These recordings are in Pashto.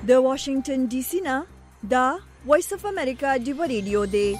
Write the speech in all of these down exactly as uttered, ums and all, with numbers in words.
د واشنگټن ډي سي نه دا وایس اف امریکا دی ریډیو دی.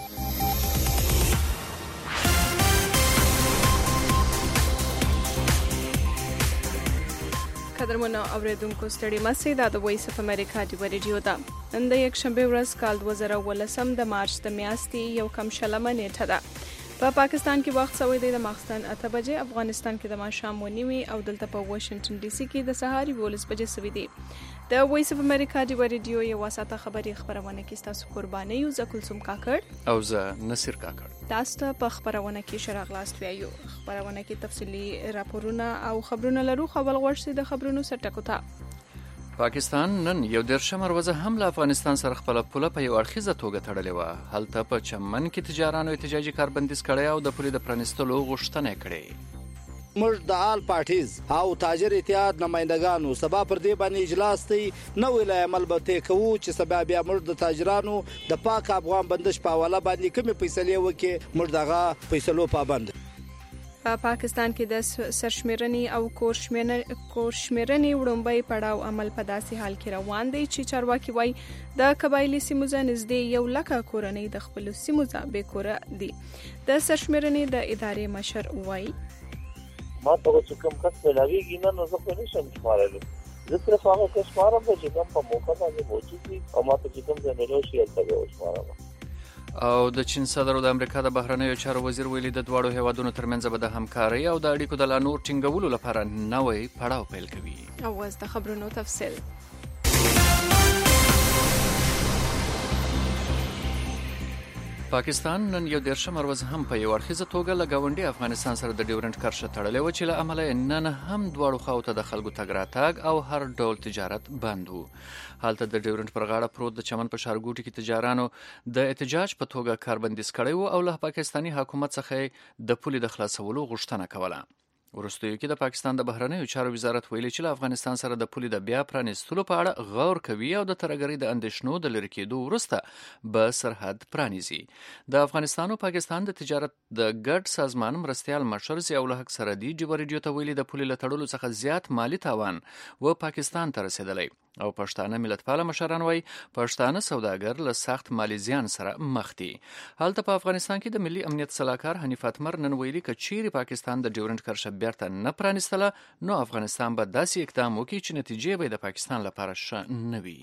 قدرمنو اوریدونکو ستړي مشه دا د وایس اف امریکا دی ریډیو ده. نن د یک شنبه ورځ کال دوه زره ولسم د مارچ د میاشتې یو کم شلمه نیټه ده. په پا پاکستان کې وخت سوی دی د ماخستن اته بجې، افغانستان کې د ماښام و نیمې او دلته په واشنگټن ډي سي کې د سهار یولس بجې سوي دي. د وایس اف امریکا دی ریډیو یو ساعته خبري خبرونه کې تاسو قرباني یو زکل سم کاکړ او زه نصیر کاکړ. تاسو په خبرونه کې شراغلاست ویو. خبرونه کې تفصیلی راپورونه او خبرونه لرو. خپل غوښتي د خبرونو سرټکوتا. پاکستان نن یو دیرشم ورځ هم له افغانستان سره خپل پوله په یو اړخیزه توګه تړلې و. هلته په چمن کې تجارانو احتجاجي کاربندیز کړی او د پولې د پرانیستلو غوښتنه کړې. موږ د آل پارټیز او تاجر اتحاد نمائندګانو سبا پر دې باندې اجلاس دی نو ویلای عمل به ته کوو چې سبا بیا موږ د تاجرانو د پاک افغان بندش په حواله باندې کومې فیصلې وکړي، موږ دغه فیصلو پابند. په پا پاکستان کې د سرشمیرنې او کورشمیرنې وړومبی پړاو عمل په داسې حال کې روان دی چې چارواکي وایي د قبایلي سیمو نږدې یو لکه کورنۍ د خپل سیمو بې کوره دي. د سرشمیرنې د ادارې مشر وایي ما ته چې کوم کس ملاویږي نه نو زه خو نشم شمارلی. زه صرف هغه کس شمارم چې کوم په موقع باندې موجود وي او ما ته چې کوم ځای ملو شي هلته به وشمارم. او د چین صدر او د امریکا د بهرنیو چارو وزیر ویلي د دواړو هیوادونو ترمنځ به د همکارۍ او د اړیکو د لا نور ټینګولو لپاره نوې پړاو پیل کوي. او اوس د خبرونو تفصیل. پاکستان نن یو دیرشم ورځ هم په یو اړخیزه توګه له ګاونډي افغانستان سره د ډیورنډ کرښه تړلې و چې له امله نن هم دواړو خواو ته د خلکو تګ راتګ او هر ډول تجارت بند و. هلته د ډیورنډ پر غاړه پروت د چمن په ښارګوټي کې تجارانو د احتجاج په توګه کاربندیز کړی و او له پاکستاني حکومت څخه د پولې د خلاصولو غوښتنه کوله. وروستیو کې د پاکستان د بهرنیو چارو وزارت ویلي چې له افغانستان سره د پولې د بیا پرانیستلو په اړه غور کوي او د ترهګرۍ د اندېښنو د لرې کېدو وروسته به سرحد پرانیزي. د افغانستان او پاکستان د تجارت د ګډ سازمان مرستیال مشر ضیاء الحق سرحدي ریډیو ته ویلي د پولې له تړلو څخه زیات مالی تاوان و پاکستان ته رسېدلی او پښتانه ملتپاله مشران وایي پښتانه سوداګر له سخت مالی زیان سره مخ دي. هلته په افغانستان کې د ملي امنیت سلاکار حنیف اتمر نن ویلي که چیرې پاکستان د ډیورنډ کرښه بیرته نه پرانیستله نو افغانستان به داسې اقدام وکړي چې نتیجې به د پاکستان لپاره ښه نه وي.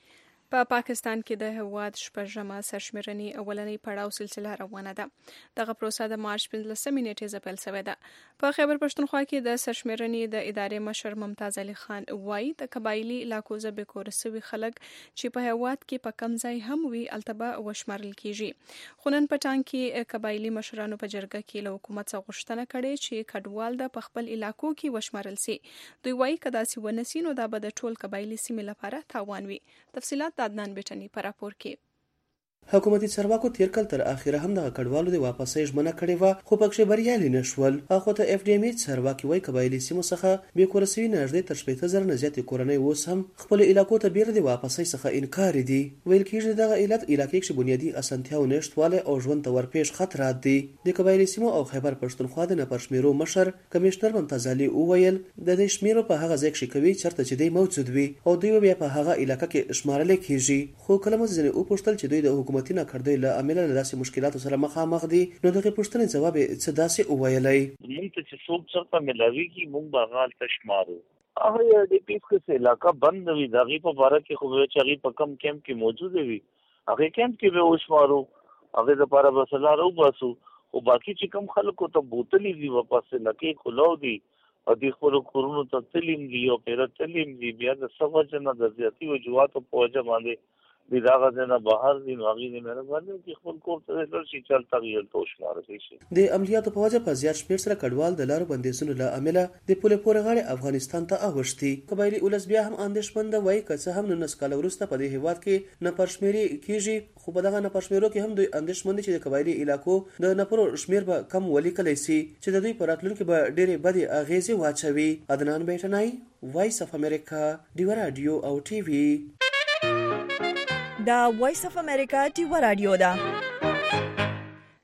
په پا پاکستان کې د هیواد شپږمه سرشمیرنې اولنۍ پړاو سلسله روانه ده. دغه پروسه د مارچ پنځلسمې نیټې پیل شوې ده. په خیبر پښتونخوا کې د سرشمیرنې د ادارې مشر ممتاز علي خان وایي د قبایلي علاقو ځبې کور سوي خلک چې په هیواد کې په کم ځای هم وي التبا وشمارل کیږي. خو نن په ټانګ کې قبایلي مشرانو په جرګه کې له حکومت څخه غوښتنه کړې چې کډوال د په خپل علاقو کې وشمارل سي. دوی وایي که داسې ونه سي نو دا به د ټول قبایلي سیمې لپاره تاوان وي. تفصیلات عدنان بیٹنی پر راپور کې. حکومتي چارواکو تیر کال تر اخره هم د کډوالو د واپسۍ ژمنه کړې و خو پکې بریالي نشول. اخو ته اف ډي ام چارواکي وایي قبایلي سیمو څخه به کورسوي نږدې تر شپږ زره نه زیاتې کورنۍ اوس هم خپل علاقو ته بیرته د واپسۍ څخه انکار دي. ویل کېږي دغه علت علاقې کې بنیادی اسانتیاو نشټواله او ژوند ته ورپېښ خطرات دي. د قبایلي سیمو او خیبر پښتونخوا د نپرشمیرو مشر کمشنر ممتاز علي وویل د دې شمیرو په هغه ځای کې کوي چرته چې دی موجود وي او دوی بیا په هغه علاقې کې شمارل کېږي. خو کله مو ځنې او پوښتل چې دوی د حکومتي ناکړدۍ عامل له داسې مشکلاتو سره مخامخ دي نو دغه پوښتنې جواب څه داسې وویلای. موږ ته چې څوک چرته ملاویږي موږ به هغه تشمارو. هغه یو ډي پی کې علاقه بند وي دغه په باره کې خو چې هغه په کم کیمپ کې موجود وي هغه کیمپ کې به وشمارو هغه د لپاره به سلا رو باسو او باقي چې کم خلکو ته بوتلې دي واپس لکه کولو دي او د خپل کورونو ته تلیم دي او پیر تلیم دي بیا د سوجه نه د زیاتی وجوهات په وجه باندې د داغه نه بهر دي واغې نه مهرباني چې خپل کور ته تر شي چل تغیر توش مار شي. د عملیاتو په وجه په زیات شمېر سره کډوال د لارو بندیزونو له امله د پولې پورې غاړې افغانستان ته اوښتي. قبایلي ولس بیا هم اندېښمنده وایي که څه هم نولس کاله وروسته په دې هیواد کې نپرشمیري کیږي خو په دغه نپرشمیرو کې هم دوی اندېښمن چې د قبایلي علاقو د نفرو شمېر به کم ولیکلی سي چې د دوی په راتلونکي به ډېرې بدې اغېزې واچوي. عدنان بیٹنای وایس اف امریکا ډیو رادیو او ټي وي. دا وایس اف امریکا ټي وی رادیو ده.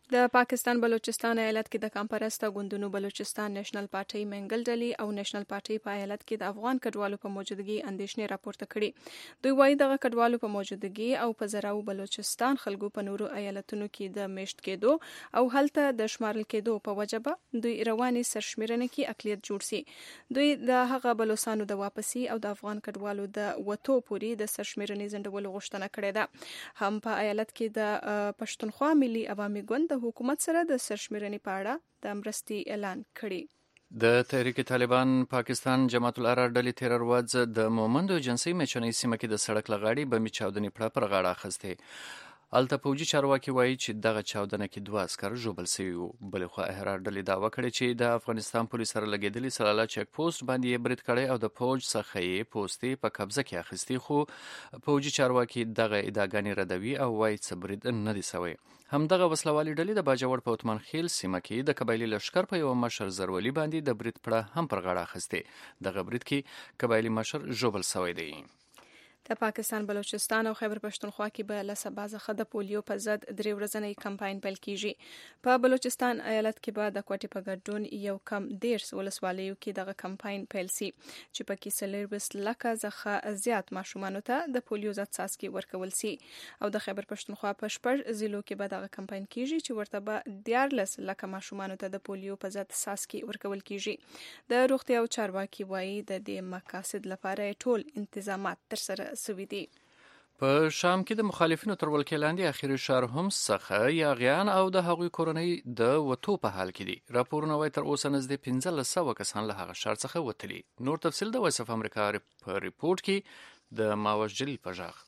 د پاکستان بلوچستان ایالت کې د کمپرسته ګوندونو بلوچستان نېشنل پارټي منګل ډلې او نېشنل پارټي په ایالت کې د افغان کډوالو په موجودګي اندېښنې راپورته کړي. دوی وایي دغه کډوالو په موجودګي او په زراو بلوچستان خلکو په نورو ایالتونو کې د میشت کېدو او هلته د شمارل کېدو په وجه به دوی رواني سرشمیرنه کې اقلیت جوړ سي. دوی د هغه بلوچستانو د واپسی او د افغان کډوالو د وټو پوری د سرشمیرنې ځنډولو غوښتنه کړې ده. هم په ایالت کې د پښتونخوا ملي عوامي ګوند حکومت سره د سرشمیرنې په اړه د مرستې اعلان کړی. د تحریک طالبان پاکستان جماعت الارار ډلې تیر ورځ د مومند ایجنسی میچنې سیمه کې د سړک لغاړي بمي چاودنې پړه پر غاړه اخیسته. الته پوجي چارواکي وایي چې دغه چاودنه کې دوه عسكر ژوبل شوي وو. بلې خوا احرار ډلې دعوه کړې چې د افغانستان پولیس سره لګېدلې سلاله چک پوسټ باندې یې برید کړی او د فوج څخه یې پوستې په قبضه کې اخیستې، خو پوجي چارواکي دغه ادعاګانې ردوي او وایي څه برید نه دی شوی. همدغه وسلوالي ډلې د باجوړ په اتمن خیل سیمه کې د قبایلي لشکر په یو مشر زرولي باندې د برید پړه هم پر غاړه اخیستې. دغه برید کې قبایلي مشر ژوبل شوی دی. د پاکستان بلوچستان او خیبر پښتونخوا کې به له سبا څخه د پولیو په ضد درې ورځنی کمپاین پیل کیږي. په بلوچستان ایالت کې به د کوټې په ګډون یو کم ډیرس ولسوالیو کې دغه کمپاین پیل سي چې پکې سلیبس لکه څخه زیات ماشومانو ته د پولیو ضد څاڅکي ورکول سي. او د خیبر پښتونخوا په شپږ ضلعو کې به دغه کمپاین کیږي چې ورته به دیارلس لکه ماشومانو ته د پولیو په ضد څاڅکي ورکول کیږي. د روغتیا او چارواکي وایي د دې مقاصد لپاره ټول انتظامات تر سره سوي دي. په شام کې د مخالفینو تر ولکې لاندې اخیری شهر هم څخه یاغیان او د هغوی کورنۍ د وټو په حال کې دي. راپورونه وایي تر اوسه نږدې پنځلس سوه کسان له هغه ښار څخه وتلي. نور تفصیل د وایس اف امریکا په ریپورت کې د ماوش جلیل په ژغ.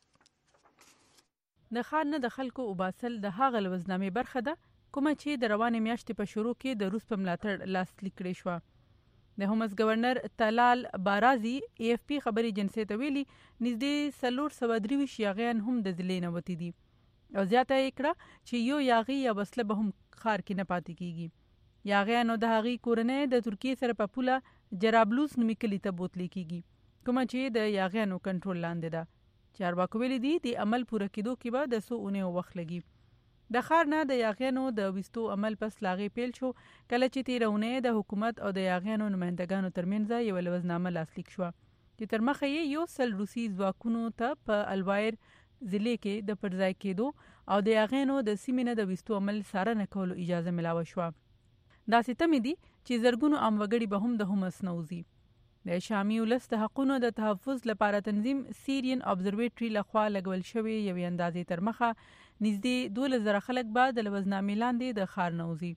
د ښار نه د خلکو وباسل د هغه لوزنامې برخه ده کومه چې د روانې میاشتې په شروع کې د روس په ملاتړ لاسلیک کړې شوه. د هومس گورنر تلال بارازي ای اف پی خبري ایجنسی ته ویلي نږدې څلور سوه درویشت یاغیان هم د ضلع نه وتي دي او زیاته یې کړه چې یو یاغي یا وسله به هم ښار کې نه پاتې کیږي. یاغیانو د هغې کورنۍ د ترکیې سره په پوله جرابلوس نومي کلي ته بوتلی کیږي کومه چې د یاغیانو کنټرول لاندې ده. چارواکو ویلي دي د عمل پوره کېدو کې به د څو اونیو وخت لګي. د ښار نه د یاغیانو د ویستو عمل پس لاغې پیل شو کله چې تېره اونۍ د حکومت او د یاغیانو نمایندګانو ترمنځ یوه لوزنامه لاسلیک شوه چې تر مخه یې یو سل روسي ځواکونو ته په الوایر ضلع کې د پرځای کېدو او د یاغیانو د سیمې نه د ویستو عمل څارنه کولو اجازه ملاوه شوه. داسې تمې دي چې زرګونو عام وګړي به هم د هومس نه وځي. د شامي ولس د حقونو د تحفظ لپاره تنظیم سیرین ابزرویټري لخوا لګول شوی یوې اندازې تر مخه نږدې دولس زره خلک به د لوزنامې لاندې د ښار نه وځي.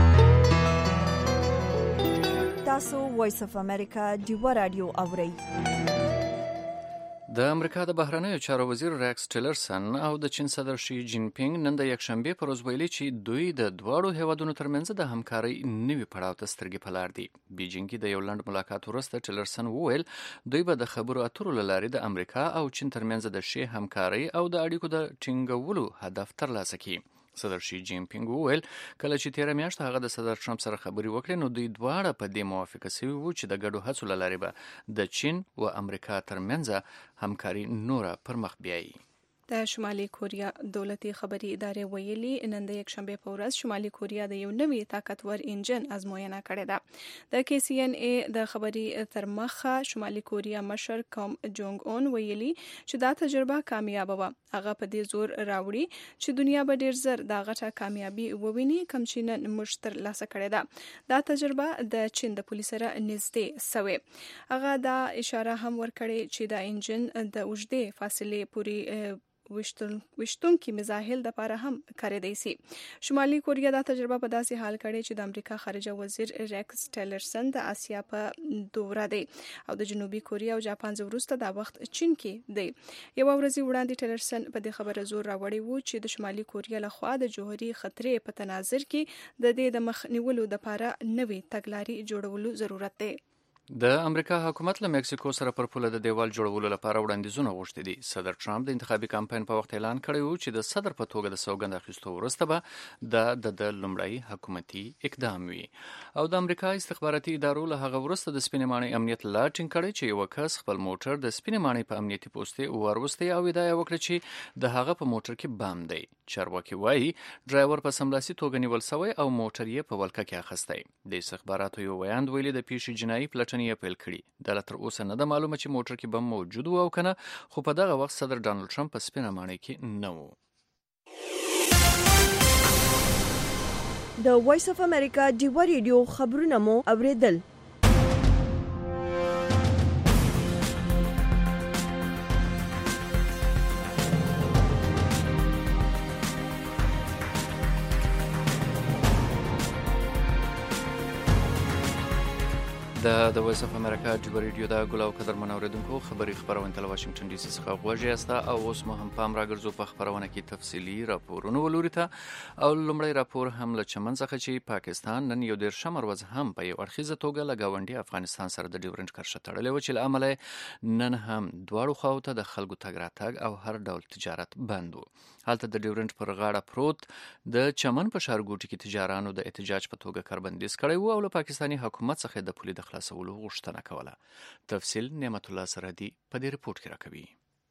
تاسو وایس اف امریکا ډیو رادیو اورئ. د امریکا د بهرنیو چارو وزیر ریکس ټیلرسن او د چین صدر شي جین پینګ نن د یکشنبه پر ورځ ویلي چې دوی د دواړو هیوادونو ترمنځ د همکارۍ نوي پړاو ته سترګې په لار دي. بیجینګ کې د یو لنډ ملاقات وروسته ټیلرسن وویل دوی به د خبرو اترو له لارې د امریکا او چین ترمنځ د ښې همکارۍ او د اړیکو د ټینګولو هدف ترلاسه کړي. صدر شي جین پینګ وویل کله چې تیره میاشت هغه د صدر ټرمپ سره خبرې وکړې نو دوی دواړه په دې موافقه شوي وو چې د ګډو هڅو له لارې به د چین او امریکا ترمنځ همکاري نوره پر مخ بیایي. د شمالي کوریا دولتي خبري ادارې ویلي نن د یکشنبه په ورځ شمالي کوریا د یو نوي طاقتور انجن ازموینه کړې ده. د کې سی ان ای د خبري تر مخه شمالي کوریا مشر کم جونګ اون ویلي چې دا تجربه کامیاب وه. هغه په دې زور راوړي چې دنیا به ډیر زر دا غټه کامیابی وویني کوم چې نن موږ تر لاسه کړې ده. دا تجربه د چین د پولیس سره نږدې سوې. هغه دا اشاره هم ورکړې چې دا انجن د اوږدې فاصلې پورې وشتون کې مزاحل د پاره هم کړی سي. شمالي کوریا دا تجربه په داسې حال کړي چې د امریکا خارجه وزیر ریکس ټیلرسن د آسیا په دوره دی او د جنوبي کوریا او جاپان وروسته دا وخت چین کې دی. یو ورځ وړاندې ټیلرسن په دې خبره زور راوړی وو چې د شمالي کوریا لخوا د جوهري خطرې په تناظر کې د دې د مخ نیولو لپاره نوې تګلارې جوړولو ضرورت دی. د امریکا حکومت له مکسیکو سره پر پوله د دیوال جوړولو لپاره وړاندیزونه غوښتي دي. صدر ټرمپ د انتخابي کمپاین په وخت اعلان کړی و چې د صدر په توګه د سوګند اخیستو وروسته به د د لومړی حکومتي اقدام وي. او د امریکا استخباراتي ادارو له هغه وروسته د سپینې ماڼۍ امنیت لا ټینګ کړی چې یو کس خپل موټر د سپینې ماڼۍ په امنیتي پوستې وروسته او ادعا وکړه چې د هغه په موټر کې بم دی. چارواکي وایي ډرایور په سملاسي توګه نیول شوی او موټر یې په ولکه کې اخیستی. د استخباراتو یو ویاند ویلي د پیښې جنایي پلټنې پیل کړي. د لا تر اوسه نه ده معلومه چې موټر کې بم موجود و او کنه، خو په دغه وخت صدر ډانلډ ټرمپ په سپینه ماڼۍ کې نه و. د وایس اف امریکا ډیوا ریډیو خبرونه مو اوریدل. د د وایس اف امریکا ډیوا ریډیو د ګلاو قدر منوریدونکو خبري خبرونه تل واشنگټن ډي سي څخه غوږی است او اوس مو هم پام راګرځو په خبرونه کې تفصيلي راپورونه ولوري ته. او لومړی راپور هم له چمن څخه چې پاکستان نن یو ډیر شمر ورځ هم په یو اړخیزه توګه له گاونډي افغانستان سره د ډیورنډ کرښه تړلې و چې له امله نن هم دواړو خواو ته د خلکو تګ راتګ او هر ډول تجارت بند و. هلته د ډیورنډ پر غاړه پروت د چمن په ښارګوټي کې تجارانو د احتجاج په توګه کاربندیز کړی و او له پاکستاني حکومت څخه د پولې د خلاصولو غوښتنه کوله. تفصیل نعمت الله سرحدي په دې رپورت کې راکوي.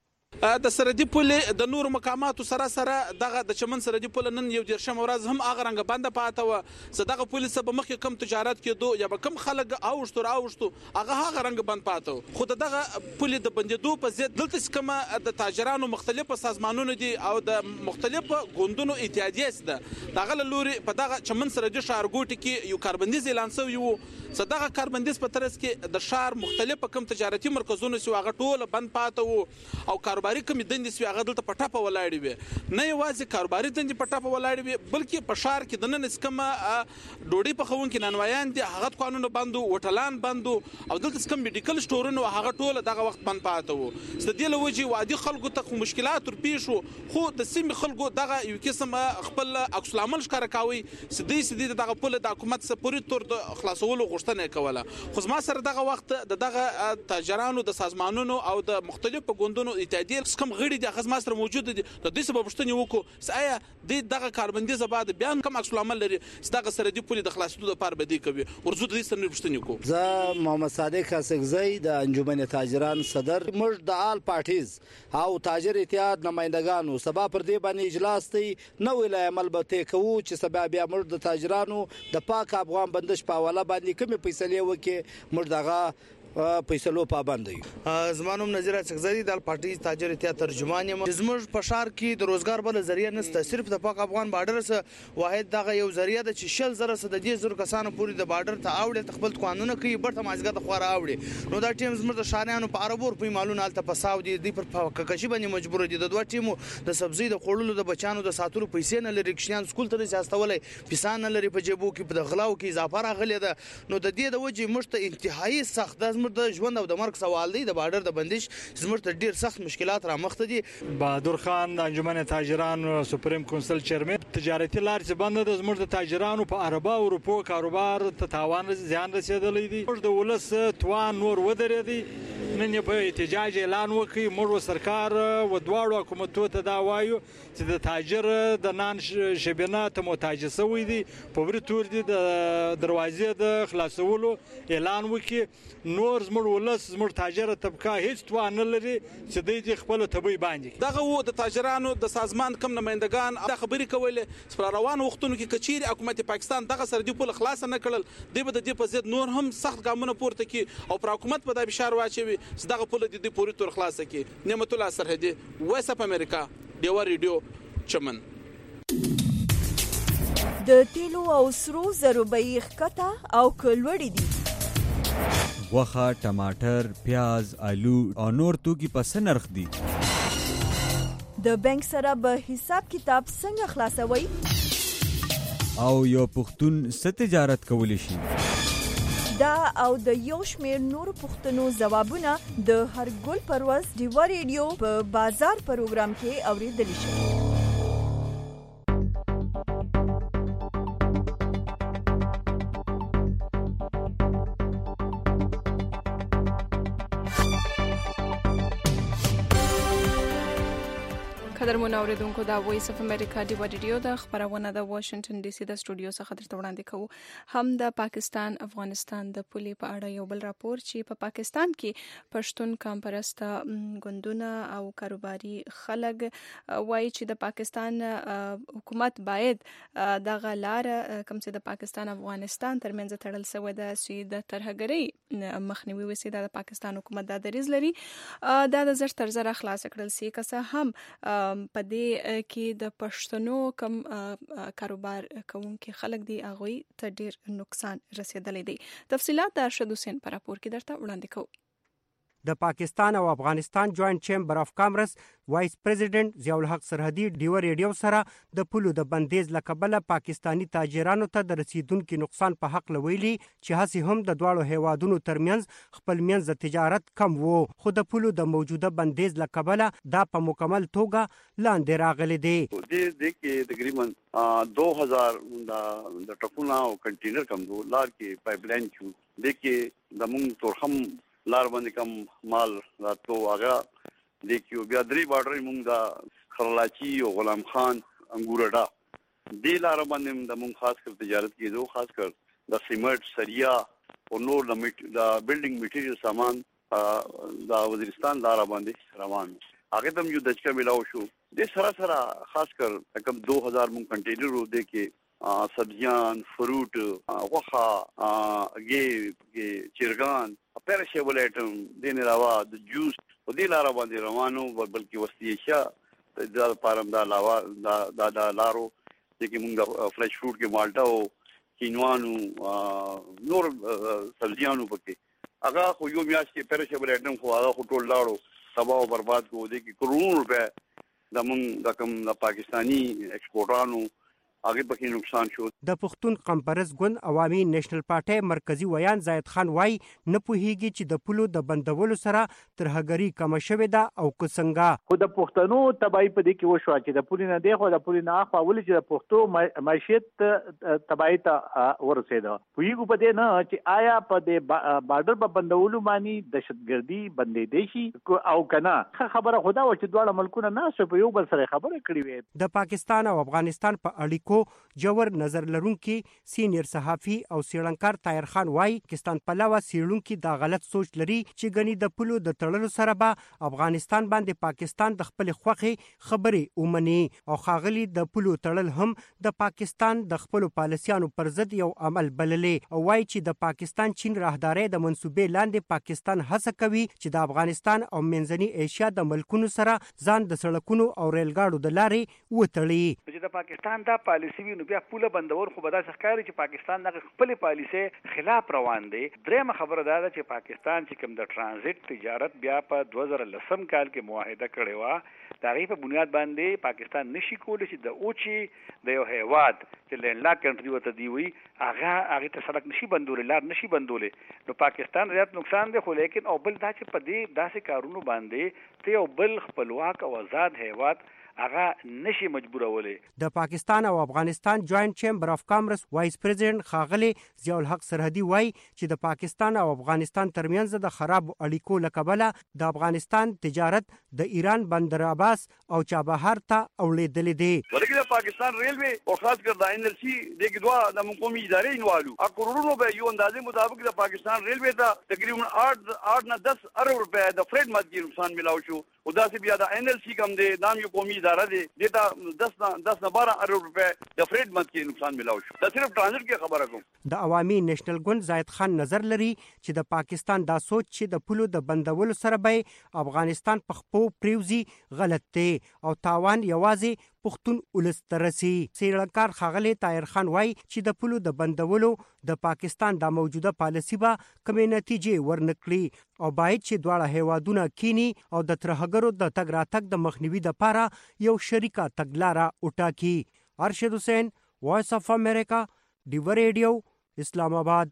د سرحدي پولې د نور مقاماتو سره سره دغه د چمن سرحدي پوله نن یو دیرشم ورځ هم هغه رنګ بنده پاته و. زه دغه پولې سره به مخکې کم تجارت کېدو یا به کم خلک اوښتو راوښتو هغه هغه رنګ بند پاته و. خو د دغه پولې د بندېدو په ضد دلته چې کومه د تاجرانو مختلفو سازمانونو دي او د مختلفو ګوندونو اتحادیې ده، دغه له لورې په دغه چمن سرحدي ښارګوټي کې یو کاربندیز اعلان شوی و. زه دغه کاربندیز په ترڅ کې د ښار مختلف کم تجارتي مرکزونو چې هغه ټول بند پاته و او کاروباري کمی دندې سوي هغه دلته په ټاپه ولاړې وي. نه یوازې کاروباري دندې په ټاپه ولاړې وي بلکې په ښار کې د نن کومه ډوډۍ پخونکي نانوایان دي هغه دوکانونه بند وو، هوټلان بند وو او دلته کوم میډیکل سټورونه هغه ټول دغه وخت بند پاته وو. د دې له وجې وادي خلکو ته مشکلات ورپېښ وو، خو د سیمې خلکو دغه یو قسم خپل عکس العمل ښکاره کوي سدي سدي دغه پوله د حکومت سره پوری تور د خلاصولو غوښتنه کوله. خو زما سره دغه وخت د دغه تاجرانو د سازمانونو او د مختلفو ګوندونو اتحادیې کوم غړي د هغه ماستر موجود دي د دې سبب پښتني وکړو چې آیا د دغه کاربندیز بعد بیان کوم عکس العمل لري چې دغه سرحدي پولې د خلاصېدو لپاره بدی کوي ورزو د دې سره پښتني وکړو. زه محمد صادق حسکزی د انجمن تاجران صدر، موږ د آل پارټیز او تاجر اتحاد نمائندگانو سبا پر دې باندې اجلاس دی نو ویلای عمل به ته کوو چې سبا بیا موږ د تاجرانو د پاک افغان بندش په حواله باندې کومې فیصلې وکړي موږ دغه فیصلو پابند یو. زمانوم نظیر حسکزی د پارټي تاجر اتحاد ترجمان یم. زموږ په ښار کې د روزګار بل ذریعہ نشته، صرف د پاک افغان بارډر سره واحد دغه یو ذریعہ د چې شل زره سره د دې زر کسانو پورې د بارډر ته اوړي خپل قانون کوي برته مازګه د خورا اوړي. نو دا ټیم زموږ د شانانو په عربور په مالونه الته پساو دي د پر ککشي باندې مجبور دي. د دوه ټیمو د سبزی د خورلو د بچانو د ساتلو پیسې نه لري، کښنان سکول ته ځاستولې پیسې نه لري، په جيبو کې په غلاو کې اضافه راغلي ده. نو د دې د وجې موږ ته انتهایی سخت د زموږ د ژوند او د مرګ سوال دی. د بارډر د بندش زموږ ته ډیر سخت مشکلات را مخ ته دي. بهادر خان د انجمن تاجران سپریم کونسل چیرمن، تجارتي لار چې بند ده زموږ د تاجرانو په عربا او اروپا کاروبار ته تاوان زیان رسیدلی دی. موږ د ولس توان نور ودرېدی، نن په احتجاج اعلان وکړي. موږ سرکار و دواړو حکومتونو ته دا وایو چې د تاجر د نان شبینه ته محتاج شوی دی، په ور تور دي د دروازې د خلاصولو اعلان وکړي. نور زموږ ولس زموږ تاجر طبقه هیڅ توان نه لري چې دوی د خپل طبي باندې دغه وو د تاجرانو د سازمان کم نمائندگان د خبرې کولې پر روان وختونو کې کچيري حکومت پاکستان دغه سرحدي پوله خلاص نه کړل. د بده د په ضد نور هم سخت ګامونه پورته کړي او پر حکومت په د بشار واچوي چې دغه پوله د پوری تور خلاص کړي. نعمت الله سرحدي، وایس اف امریکا، ډیوا ریډیو، چمن. د تیلو او سرو زرو بیې ښکته او کلوړې دي. غوښه، ټماټر، پیاز، آلو او نور توکي په څه نرخ دي؟ د بانک سره به حساب کتاب څنګه خلاصوي؟ او یو پښتون څه تجارت کولی شي؟ دا او د یو شمېر نورو پوښتنو ځوابونه د هر ګل پر ورځ ډیوا ریډیو په بازار پروګرام کې اورېدلی شي. قدرمن اوریدونکو دا وایس اف امریکا دی ویډیو د خبرونه د واشنگټن ډي سي د سټوډیو څخه درته وړاندې کوو. هم د پاکستان افغانستان د پولي په اړه یو بل راپور چې په پاکستان کې پښتون کمپرسته ګوندونه او کاروباري خلک وایي چې د پاکستان حکومت باید دغه لار کوم چې د پاکستان افغانستان ترمنځ تړل شوی د چې د ترهګرۍ مخنیوي وسی د پاکستان حکومت د دریز لري دا د زر تر زر خلاص کړل سي که هم په دې کې د پښتنو کم کاروبار کوونکي خلک دي هغوی ته ډیر نقصان رسیدلی دی. تفصیلات د ارشد حسین پر راپور کې درته وړاندې کوو. د پاکستان او افغانستان جوائنٹ چیمبر اف کامرس وایس پریزیډنټ ضیاء الحق سرحدي ډیو ریډیو سره د پولو د بندیز لکبله پاکستانی تاجرانو ته د رسیدونکو نقصان په حق لویلي چې هسي هم د دواړو هیوادونو ترمنځ خپل منځ تجارت کم وو، خو د پولو د موجوده بندیز لکبله دا په مکمل توګه لاندې راغلي دی. د دې کې تقریبا دو هزار د ټکونه او کنټینر کم دو لار کې پایپ لاین کې د کې د مونږ تورخم لار باندې کم مال راتلو هغه دیکھو بیا درې بارډر مونږ دا خرلاچی او غلام خان انګورډا دی لار باندې د مونږ خاص کر تجارت کیدو، خاص کر د سیمنٹ سریا او نور د بلډینګ میټیریل سامان دا وزیرستان لار باندې روان هغه تم یو دچکا ملاو شو. د سره سره خاص کر کم دو هزار مونږ کنټینر ورو دی کې سبزیان، فروٹ، غوخه، ګي چرګان، پیرشیبل آیټم دین علاوه د جوس او د لارو باندې روانو بلکې وستي اشیاء د پارم دا علاوه دا دا, دا لارو چې موږ فرش فروټ کې مالټا او کینوانو نور سبزیانو پکې هغه خو یو میاش کې پیرشیبل آیټم خو هغه خو ټول لاړو تباہ او برباد کو دي کې کروڑ روپے د موږ د کوم د پاکستانی ایکسپورټانو هغه پکې نقصان شو. د پښتون کمپرس ګوند عوامي نېشنل پارټي مرکزی ویان زاید خان وای نه پوهیږي چې د پولو د بندولو سره ترهګری کم شوه دا او کوڅنګا خو د پښتنو تبعی په دې کې وشو چې د پولي نه دی خو د پولي نه خو ول چې د پښتو معیشت تبعی ته ورسېده. پوهیږي په دې نه چې آیا په دې بارډر په بندولو باندې دهشتګردي بندې دي شي او کنه خبره خدا و چې دواړه ملکونه نه شو په یو بل سره خبره کړې وي. د پاکستان او افغانستان په اړیکو کو جوور نظر لرونکي سینیر صحافي او سیړنکار طاهر خان وای پاکستان په علاوه سیړونکي دا غلط سوچ لري چې غني د پلو د تړلو سره به افغانستان باندې پاکستان د خپل خوخي خبرې اومني او خاغلی د پلو تړل هم د پاکستان د خپل پالیسیانو پر ضد یو عمل بللې او وای چې د پاکستان چین راهداري د منسوبې لاندې پاکستان هڅه کوي چې د افغانستان او منځنی ایشیا د ملکونو سره ځان د سړکونو او ریل ګاډو د لارې وتړي. چې د پاکستان دا پالیسی وي نو بیا پوله بندول خو به داسې ښکاري چې پاکستان د خپل پالیسي خلاف روان دی. درېمه خبره دا ده چې پاکستان چې کوم د ترانزیت تجارت بیا په دوه زره لسم کال کې معاهده کړې وه د هغې په بنیاد باندې پاکستان نشي کولی چې د اوچې د یو هیواد چې لینډ لاک کنټري ورته دی وي هغه هغې ته سړک نشي بندولی، لار نشي بندولی. نو پاکستان زیات نقصان دی، خو لیکن او بل دا چې په دې داسې کارونو باندې ته یو بل خپلواک او آزاد هیواد هغه نشي مجبورولې. د پاکستان او افغانستان جوائنٹ چیمبر اف کامرس وایس پریزیډنټ خاغلی ضیاء الحق سرحدي وای چې د پاکستان او افغانستان ترمنځ د خراب اړیکو لکبله د افغانستان تجارت د ایران بندر عباس او چابهار ته اوړېدل دي. ولکه د پاکستان ریلوے او خاص کر د ان ال سی د دوا د قومي ادارې انوالو ا کروڑونو به یو اندازې مطابق د پاکستان ریلوے ته تقریبا آٹھ آٹھ نه دس ارب روپے د فریډ مد کې نقصان ملاو شو او دا چې بیا د ان ال سی کم دی نام یو قومي دی دیتا دس نه دس نه بارہ ارب روپے د فریډ مد کې نقصان ملاو شو. دا صرف ټرانزیت کې خبره کوم. د عوامي نېشنل ګوند زاید خان نظر لري چې د پاکستان دا سوچ چې د پولو د بندولو سره به افغانستان په خپو پریوزي غلط دی او تاوان یوازې پښتون ولس ترسي. سیړنکار خاغلی طاهر خان وای چې د پولو د بندولو د پاکستان د موجوده پالیسي به کومې نتیجې ورنکړي او باید چې دواړه هیوادونه کینی او د ترهګرو د تګ راتګ د مخنیوي لپاره یو شریکه تګلاره وټاکي. ارشد حسین، وایس اف امریکا، ډیو ریډیو، اسلام آباد.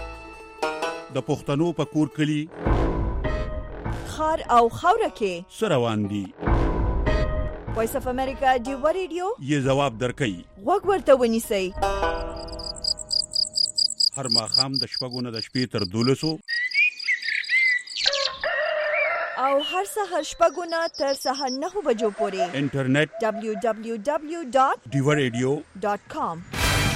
د پښتنو په کور کلی خار او خوره کې سروان دي. وایس اف امریکا ډیو ریډیو یې جواب درکړي. وګ ورته ونیسئ. هر ماښام د شپږو نه د شپې تر دولسو او هر سحر شپږو نه تر سهار نهو بجو پورې انټرنیټ دبلیو دبلیو دبلیو ډاٹ ډیوا ریډیو ډاٹ کام.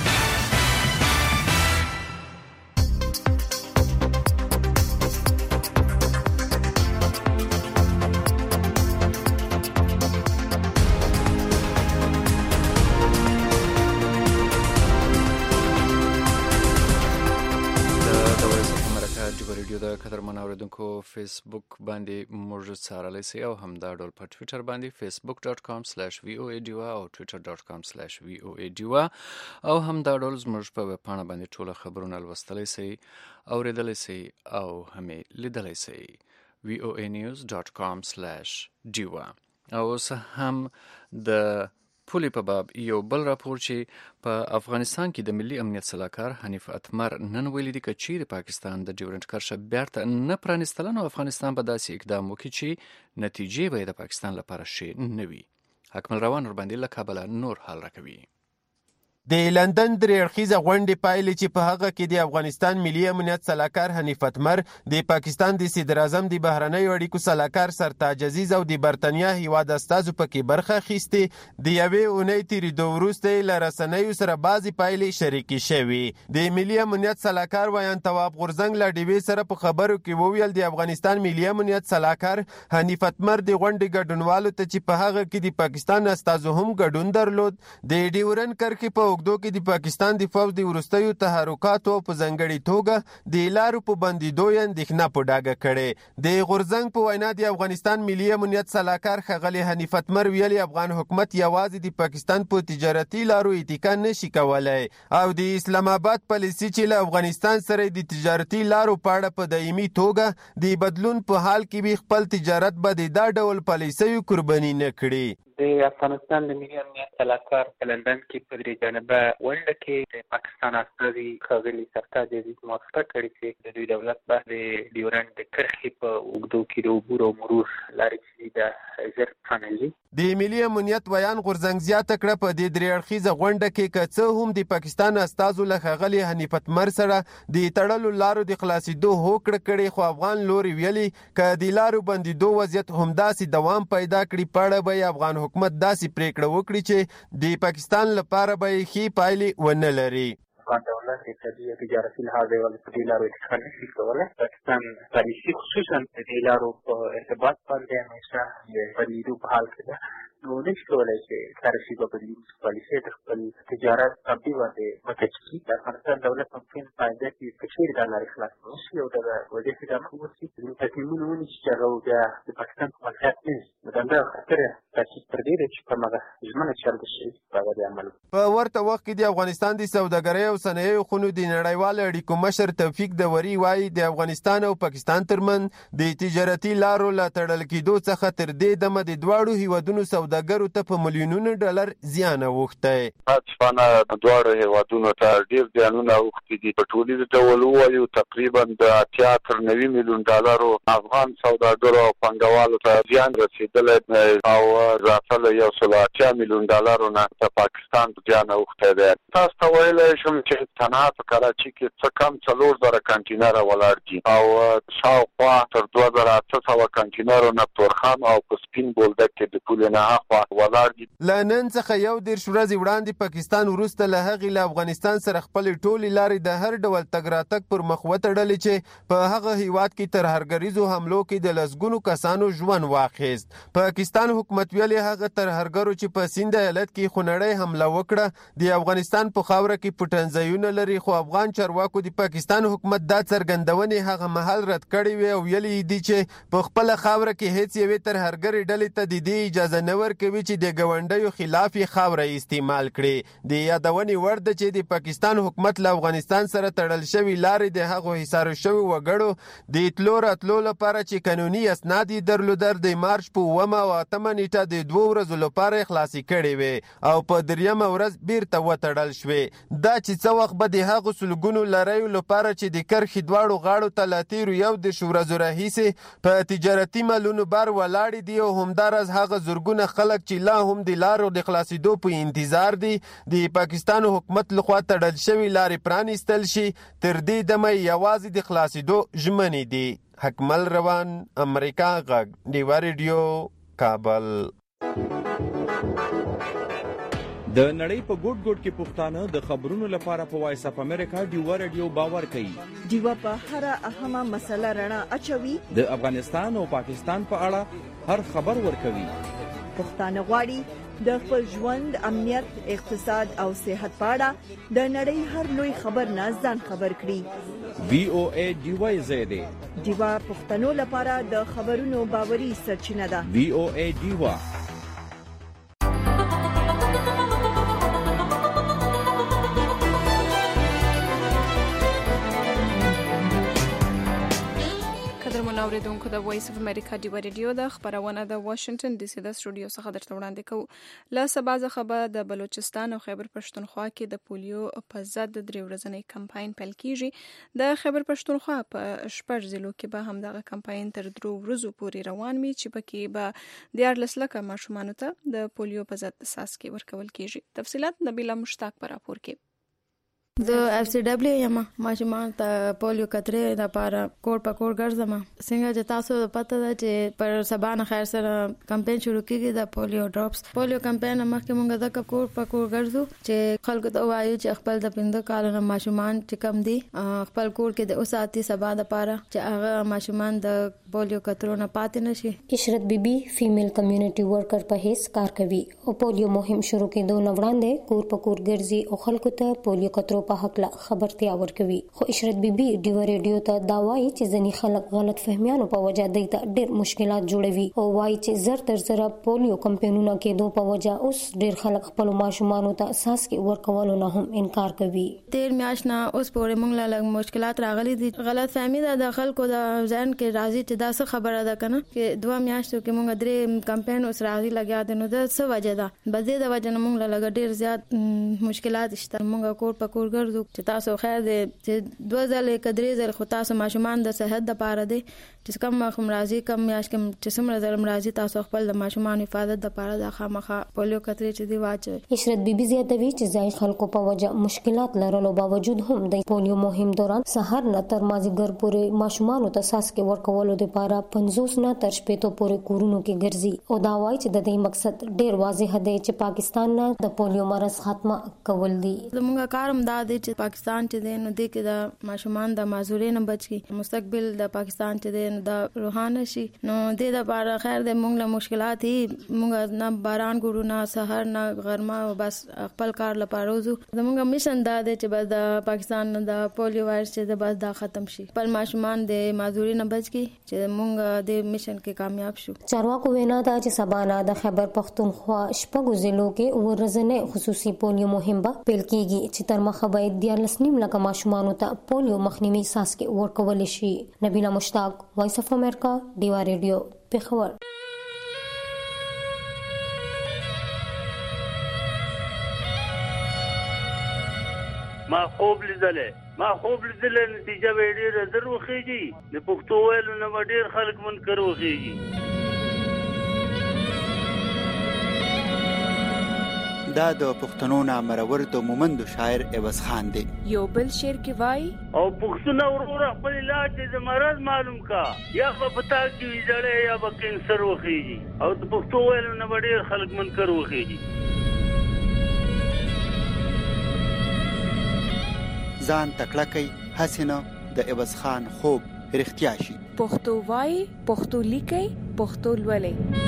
د قدرمن اوریدونکو فیسبوک باندې موږ څارلی سئ او همدا ډول په ټویټر باندې فیسبوک ډاټ کام سلیش وی او ای ډیوا او ټویټر ډاټ کام سلیش وی او ای ډیوا او همدا ډول زموږ په ویب پاڼه باندې ټوله خبرونه لوستلی سئ، اوریدلی سئ او همې لیدلی سئ وی او ای نیوز ډاټ کام سلیش ډیوا. او اوس هم د پولې په باب یو بل راپور چې په افغانستان کې د ملي امنیت سلاکار حنیف اتمر نن ویلي دي که چیرې پاکستان د ډیورنډ کرښه بیرته نه پرانیستله نو افغانستان به داسې اقدام وکړي چې نتیجې به یې د پاکستان لپاره ښې نه وي. اکمل روان ورباندې له کابله نور حال راکوي. د لندن درې اړخیزه غونډې پایلې چې په هغه کې د افغانستان ملي امنیت سلاکار حنیف اتمر، د پاکستان د صدر اعظم د بهرنیو اړیکو سلاکار سرتاج عزیز او د برتانیا هیواد استازو پکې برخه اخیستې، د یوې اونۍ تېرېدو وروسته یې له رسنیو سره بعضې پایلې شریکې شوې. د ملي امنیت سلاکار ویان تواب غورځنګ له ډیوې سره په خبرو کې وویل د افغانستان ملي امنیت سلاکار حنیف اتمر د غونډې ګډونوالو ته چې په هغه کې د پاکستان استازو هم ګډون درلود، د ډیورنډ کرښې په اوږدو کې د پاکستان د فوج د وروستیو تحرکاتو په ځانګړې توګه د لارو په بندېدو یې اندېښنه په ډاګه کړې. د غورځنګ په وینا د افغانستان ملي امنیت سلاکار ښاغلي حنیف اتمر ویلي افغان حکومت یوازې د پاکستان په تجارتي لارو اتکا نشي کولی او د اسلام آباد پالیسي چې له افغانستان سره د تجارتي لارو په اړه په دایمي توګه د بدلون په حال کې به خپل تجارت به د دا ډول پالیسیو قرباني نه کړي. د افغانستان د ملي امنیت سلاکار په لندن کې په درې جانبه غونډه کې د پاکستان استازي ښاغلي سرتاج عزیز موافقه کړې چې د دوی دولت به د ډیورنډ د کرښې په اوږدو کې د عبور او مرور لارې چې د ژر پرانیزي. د ملي امنیت ویان غورځنګ زیاته کړه په دې درې اړخیزه غونډه کې که څه هم د پاکستان استازو له ښاغلي حنیف اتمر سره د تړلو لارو د خلاصېدو هوکړه کړې، خو افغان لوري ویلي که د لارو بندېدو وضعیت همداسې دوام پیدا کړي په اړه به افغان حکومت داسې پریکړه وکړي چې د پاکستان لپاره به یې ښې پایلې ونه لري. افغان دولت اقتصادي او تجارتي لحاظ یوازې په دې لارو اتکا نشي کولی. پاکستان پالیسي خصوصا په دې لارو په ارتباط باندې همیشه د بدلېدو په حال کې ده، نو نشي کولی چې هره شي به بدلېږي. پالیسي د خپل تجارت تبدیل باندې متکي. د افغانستان دولت ممکن په آینده کې که چېرې دا لارې خلاصې وشي او دغه وضعیت ادامه وکړي، نو تصمیمونه ونیسي چې هغه بیا د پاکستان په ملکیت نه وي، نو د همدغه خطر تاکید پر دې دی چې په همغه ژمنه چې هلته شوي په هغه د عمل. په ورته وخت کې د افغانستان د سوداګرۍ او صنایعو خونو د نړیوالو اړیکو مشر توفیق دوري وایي د افغانستان او پاکستان ترمنځ د تجارتي لارو له تړل کېدو څخه تر دې دمه د دواړو هیوادونو سوداګرو ته په میلیونونو ډالر زیان اوښتی. پاکستان دواړو هیوادونو ته ډېر زیانونه اوښتي دي. په ټولیز ډول ووایو تقریبا د اتیا تر نوي میلیون ډالرو افغان سوداګرو او پانګوالو ته زیان رسېدلی او اضافه له یو سل اتیا میلیون ډالرو نه د پاکستان زیان اوښتی دی. تاسو ته ویلی شم چې صنعت په کراچي کې څه کم څلور زره کنټینره ولاړ دي او شاوخوا تر دوه زره اته سوه کنټینرو نه تورخم او په سپین بولدک کې د پولې نه هاخوا ولاړ دي. له نن څخه یو دېرش ورځې وړاندې پاکستان وروسته له هغې له افغانستان سره خپلې ټولې لارې د هر ډول تګ راتګ پر مخ وتړلې چې په هغه هیواد کې تر هرګریزو حملو کې د لسګونو کسانو ژوند واخیست. پاکستان حکومت ویلي هغه ترهګرو چې په سیند ایالت کې خونړۍ حمله وکړه د افغانستان په خاوره کې پټنځایونه لري، خو افغان چارواکو د پاکستان حکومت دا څرګندونې هغه مهال رد کړې وې او ویلي دي چې په خپله خاوره کې هیڅ یوې ترهګرې ډلې ته د دې اجازه نه ورکوي چې د ګاونډیو خلاف یې خاوره استعمال کړي. د یادونې وړ ده چې د پاکستان حکومت له افغانستان سره تړل شوي لارې د هغو حصارو شوي وګړو د تلو راتلو لپاره چې قانوني اسناد یې درلودل د مارچ په اوومه او اتمه نیټه د دوو ورځو لپاره خلاصې کړې وې او په دریمه ورځ بیرته وتړل شوې. دا چې څه وخت به د هغو سلګونو لاریو لپاره چې د کرښې دواړو غاړو ته له تېرو یو دېرش ورځو راهیسې په تجارتي مالونو بار ولاړې دي او همداراز هغه زرګونه خلک چې لا هم د لارو د خلاصېدو په انتظار دي د پاکستان حکومت لخوا تړل شوي لارې پرانیستل شي، تر دې دمه یوازې د خلاصېدو ژمنې دي. حکمل روان، امریکا غږ، ډیوا ریډیو، کابل. د نړۍ په ګوټ ګوټ کې پښتانه د خبرونو لپاره په وایس اپ امریکا ډیوا ریډیو باور کوي. ډیوا په هر اهمه مسله رڼا اچوي. د افغانستان او پاکستان په اړه هر خبر ورکوي. پښتانه غواړي د خپل ژوند، امنیت، اقتصاد او صحت په اړه د نړۍ هر لوی خبر نه ځان خبر کړي. وی او ای ډیوا زیاده ډیوا پښتنو لپاره د خبرونو باوري سرچینه ده. وی او ای ډیوا. اوریدونکو د وایس اف امریکا ډیوا ریډیو د خبرونه د واشنگټن ډي سي د سټوډیو څخه درته وړاندې کوو. له سبا څخه به د بلوچستان او خیبر پښتونخوا کې د پولیو په ضد درې ورځنی کمپاین پیل کیږي. د خیبر پښتونخوا په شپږ ضلعو کې به هم دغه کمپاین تر درو ورځو پورې روان وي چې پکې به دیارلس لکه ماشومانو ته د پولیو په ضد څاڅکي ورکول کیږي. تفصيلات نبیله مشتاق پر راپور کې. زه اف سی ډبلیو یم، ماشومان ته پولیو کترې لپاره کور په کور ګرځم. څنګه چې تاسو پته ده چې پر سبا نه خیر سره کمپاین شروع کیږي د پولیو ډراپس. پولیو کمپاین مخکې مونږ د کور په کور ګرځو چې خلکو ته وایو چې خپل د پنځه کالو ماشومان چې کم دي خپل کور کې د اوساتي سبا لپاره چې هغه ماشومان د پولیو کترو نه پاتې نشي. اشرت بیبي فیمیل کمیونټي ورکر په هیڅ کار کوي او پولیو مهم شروع کېدو نه وړاندې کور په کور ګرځي او خلکو ته پولیو کترو په حق لا خبرتیا ورکوي. خو اشرت بیبي ډیوا ریډیو ته دا وایي چې ځینې خلک غلط فهمیانو په وجه دوی ته ډېر مشکلات جوړوي او وایي چې زر تر زره پولیو کمپاینونه کېدو په وجه اوس ډېر خلک خپل ماشومانو ته څاڅکي ورکولو نه هم انکار کوي. تیر میاشت نه اوس پورې موږ له لږ مشکلات راغلي دي. غلط فهمي ده د خلکو د ځان کې راځي چې دا څه خبره ده کنه چې دوه میاشتو کې موږ درې کمپاین اوس راځي لګیا دي. نو دا څه وجه ده؟ بځې د وجه نه موږ له لږ ډېر زیات مشکلات شته. موږ کور په کور ګرځو چې تاسو خیر دې چې دوه ځلې کدرې ځل خو تاسو ماشومان د صحت لپاره دي چې کوم مخم راځي کم میاشت کې چې څومره ځل راځي تاسو خپل د ماشومان حفاظت لپاره د خامخا پولیو کترې چې دی واچوي. اشرت بیبي زیاتوي چې ځای خلکو په وجه مشکلات لرلو باوجود هم د پولیو مهم دوران سحر نه تر مازیګر پورې ماشومانو ته څاڅکي ورکولو لپاره پنځوس نه تر شپږ پورې کورونو کې ګرځي او دا وایي چې د دې مقصد ډېر واضح دی چې پاکستان نه د پولیو مرض ختمه کول دي. زموږ کارم دا دی چې پاکستان چې دی نو د کې د ماشومان د مازورې نه بچ کی مستقبل د پاکستان چې دی نو د روحانه شي. نو د دې لپاره خیر د موږ له مشکلات هي موږ نه باران ګورو نه سحر نه غرمه بس خپل کار لپاره وزو. زموږ میشن دا دی چې بس د پاکستان د پولیو وایرس چې د بس دا ختم شي. خپل ماشومان د مازورې نه بچ کی چې موږ د میشن کې کامیاب شو. چارواکو وینا دا چې سبانه د خیبر پښتونخوا شپږ ضلعو کې ورځنی خصوصي پولیو مهم به پیل کیږي چې تر مخه باید دیارلس نیم لکه ماشومانو ته پولیو مخنیوي څاڅکي ورکول شي. نبیله مشتاق، وایس اف امریکا، ډیوا ریډیو، پېښور. ما خوب لیدلې ما خوب لیدلې نتیجه به ډېره زر وخیږي. د پښتو ویلو نه به ډېر خلک منکر وخیږي. دا د پښتنو نامرور د مومندو شاعر عوض خان دی. یو بل شعر کې وای او پښتون ورور خپل علاج د مرض معلوم کا یا په پتا کې ویځړې یا به کینسر وخیږي او د پښتو ویلو نه ډېر خلک منکر وخیږي. ځان تکړه کوي حسینه د عوض خان خوب رښتیا شي. پښتو وای، پښتو لیکي، پښتو لولي.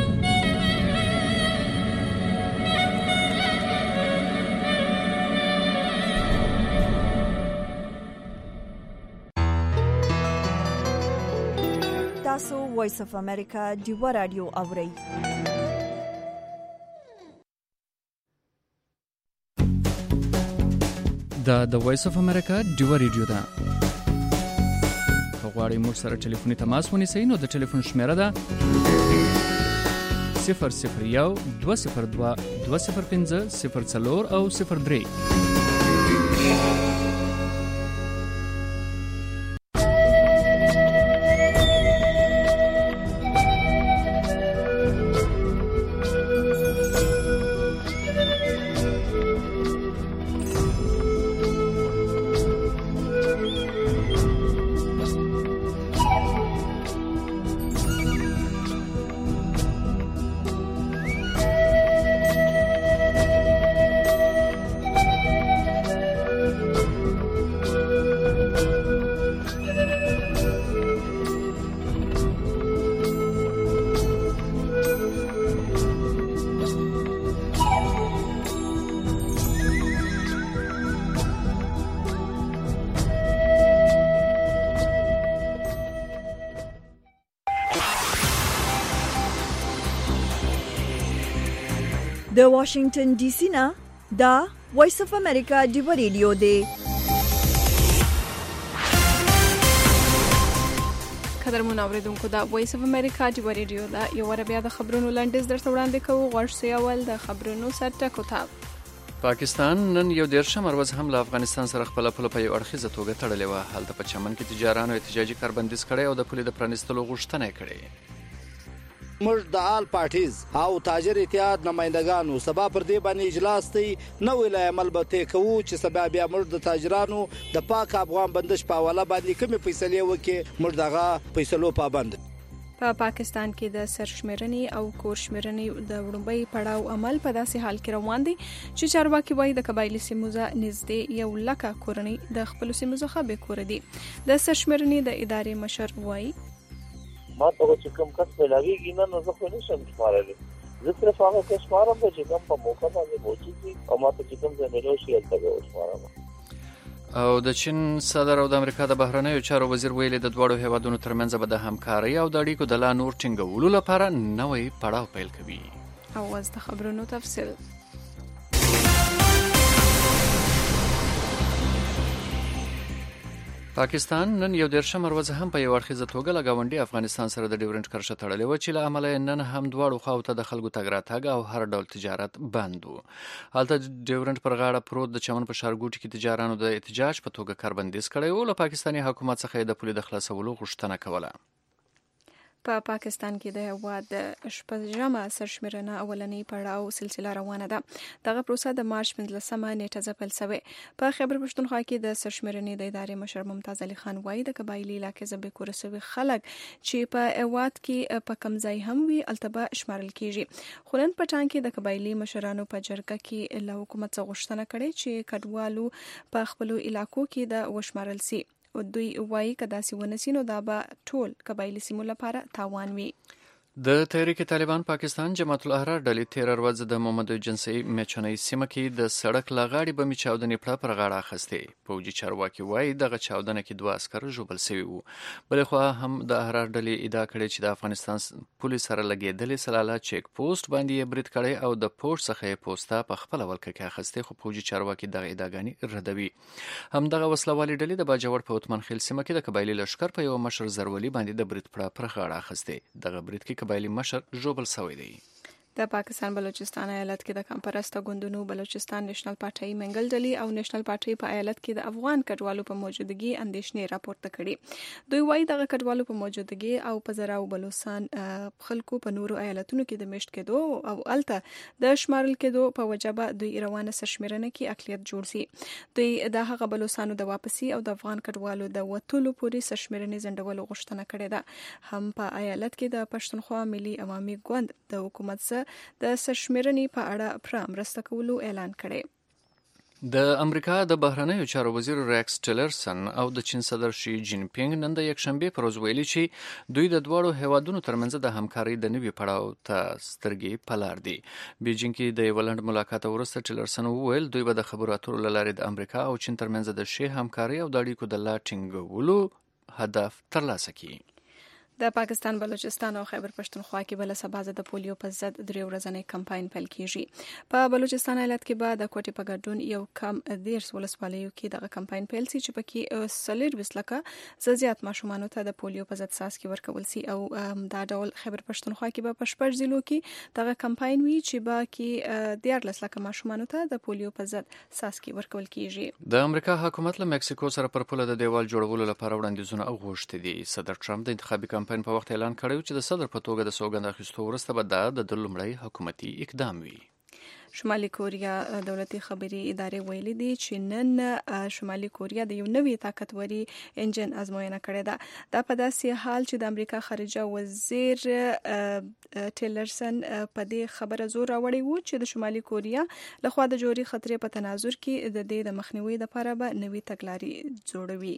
تاسو وایس اف امریکا ډیوا رادیو اورئ. دا د وایس اف امریکا ډیوا ریډیو ده. غواړئ موږ سره ټلیفوني تماس ونیسئ نو د ټلیفون شمیره ده صفر صفر یو دوه صفر دوه دوه صفر پنځه صفر څلور او صفر درې. د واشنگټن ډي سي نه دا وایس اف امریکا دی ریډیو دی. قدرمن اوریدونکو دا وایس اف امریکا دی ریډیو دا یو ور بیا د خبرونو لنډیز درته وړاندې کوو. غوښتي اول د خبرونو سرټکو ته. پاکستان نن یو دیرشم ورځ هم له افغانستان سره خپل پوله په یو اړخیزه توګه تړلې وه. هلته په چمن کې تجارانو احتجاجي کاربندیز کړی او د پولې د پرانیستلو غوښتنه یې کړې. موږ د آل پارټیز او تاجر اتحاد نمائندګانو سبا پر دې باندې اجلاس دی نو ویلای عمل به ته کوو چې سبا بیا موږ د تاجرانو د پاک افغان بندش په حواله باندې کومې فیصلې وکړي موږ دغه فیصلو پابند. په پاکستان کې د سرشمېرنې او کورشمېرنې د وړومبۍ پړاو عمل په داسې حال کې روان دی چې چارواکي وایي د قبایلي سیمو نږدې یو لکه کورنۍ د خپلو سیمو څخه بې کوره دي. د سرشمېرنې د ادارې مشر وایي ما ته چې کوم کس ملاویږي نه نو زه خو نشم شمارلی. زه صرف هغه کس شمارم چې کوم په موقع باندې موجود وي او ما ته چې کوم ځای ملو شي هلته به وشمارم. او د چین صدر او د امریکا د بهرنیو چارو وزیر ویلي د دواړو هیوادونو ترمنځ به د همکارۍ او د اړیکو د لا نور ټینګولو لپاره نوې پړاو پیل کوي. او اوس د خبرونو تفصیل. پاکستان نن یو دیرشم ورځ هم په یو اړخیزه توګه له ګاونډي افغانستان سره د ډیورنډ کرښه تړلې وه چې له امله نن هم دواړو خواو ته د خلکو تګ راتګ او هر ډول تجارت بند و. هلته ډیورنډ پر غاړه پروت د چمن په ښارګوټي کې تجارانو د احتجاج په توګه کاربندیز کړی و. له پاکستاني حکومت څخه یې د پولې د خلاصولو غوښتنه کوله. په پا پاکستان کې د هیواد د شپږمه سرشمېرنه اولنۍ پړاو سلسله روانه ده. دغه پروسه د مارچ پنځلسمه نیټه پیل شوې. په خیبر پښتونخوا کې د سرشمېرنې د ادارې مشر ممتاز علي خان وایي د قبایلي علاقې څخه بې کوره شوي خلک چې په هیواد کې په کم ځای هم وي التبا شمارل کیږي. خو نن په ټان کې د قبایلي مشرانو په جرګه کې له حکومت څخه غوښتنه کړې چې کډوالو په خپلو علاقو کې د وشمارل سي. او دوی وایي که داسې ونسي نو دا به ټول قبایلي سیمو لپاره تاوان وي. د تحریک طالبان پاکستان جماعت الاحرار ډلې تیره ورځ د محمد جنسي میچنۍ سیمه کې د سړک له غاړې بمي چاودنې پړه پر غاړه اخیستې. پوځي چارواکي وایي دغه چاودنه کې دوه عسکر ژوبل شوي وو. بلې خوا هم د احرار ډلې ادعا کړې چې د افغانستان پولیس سره لګېدلې سلاله چیک پوسټ باندې یې برید کړی او د پوسټ څخه یې پوسټه په خپله ولکه کې اخیستې. خو پوځي چارواکي دغه ادعاګانې ردوي. همدغه وسلوالې ډلې د باجوړ په اتمن خیل سیمه کې د قبایلي لښکر په یو مشر زرولي باندې د برید پړه پر غاړه اخیستې. دغه برید کې قبایلي مشر جوبل سوی دی. د پاکستان بلوچستان ایالت کې د کمپرسته ګوندونو بلوچستان نېشنل پارټي منګل ډلې او نېشنل پارټي په ایالت کې د افغان کډوالو په موجودګي اندېښنې راپورته کړي. دوی وایي دغه کډوالو په موجودګي او په زراو بلوچستان خلکو په نورو ایالتونو کې د میشت کېدو او الته د شمارل کېدو په وجبه دوی روانه سرشمېرنه کې اقلیت جوړ سي. دوی د هغه بلوچستانو د واپسی او د افغان کډوالو د وټولو پوري سرشمېرنې زندولو غوښتنه کړې ده. هم په ایالت کې د پښتونخوا ملي عوامي ګوند د حکومت سره د سرشمېرنې په اړه پر مرسته کولو اعلان کړی. د امریکا د بهرنیو چارو وزیر ریکس ټیلرسن او د چین صدر شي جین پینګ نن د یکشنبه پر ورځ ویلي چې دوی د دواړو هیوادونو ترمنځ د همکارۍ د نوي پړاو ته سترګې په لار دي. بیجینګ کې د یو لنډ ملاقات وروسته ټیلرسن وویل دوی به د خبرو اترو له لارې د امریکا او چین ترمنځ د شی همکارۍ او د اړیکو د لا ټینګولو هدف ترلاسه کړي. د پاکستان بلوچستان او خیبر پښتونخوا کې بل سبا د پولیو په ضد درې ورځې کمپاین پیل کیږي. په بلوچستان ایالت کې به د کوټې په ګډون یو کم دیرس ولسوالیو کې دغه کمپاین پیل سي چې پکې سلیر وسلکه زیات ماشومان ته د پولیو په ضد څاڅکي ورکول سي. او دا ډول خیبر پښتونخوا کې به په شپږ ضلعو کې دغه کمپاین وي چې به کې دیارلس لکه ماشومان ته د پولیو په ضد څاڅکي ورکول کیږي. د امریکا حکومت له مکسیکو سره پر پوله د دیوال جوړولو لپاره وړاندیزونه غوښتي دي. صدر ټرمپ د انتخابي کمپاین په وخت اعلان کړی چې د صدر په توګه د سوګند اخیستو وروسته به دا د لومړی حکومتي اقدام وي. شمالي کوریا دولتي خبري ادارې ویلي دي چې نن شمالي کوریا د یو نوي طاقتوري انجن ازموینه کړې ده. دا په داسې حال چې د امریکا خارجه وزیر ټیلرسن په دې خبره زور راوړی وو چې د شمالي کوریا لخوا د جوړي خطرې په تناظر کې د دې د مخنیوي لپاره به نوي تګلارې جوړوي.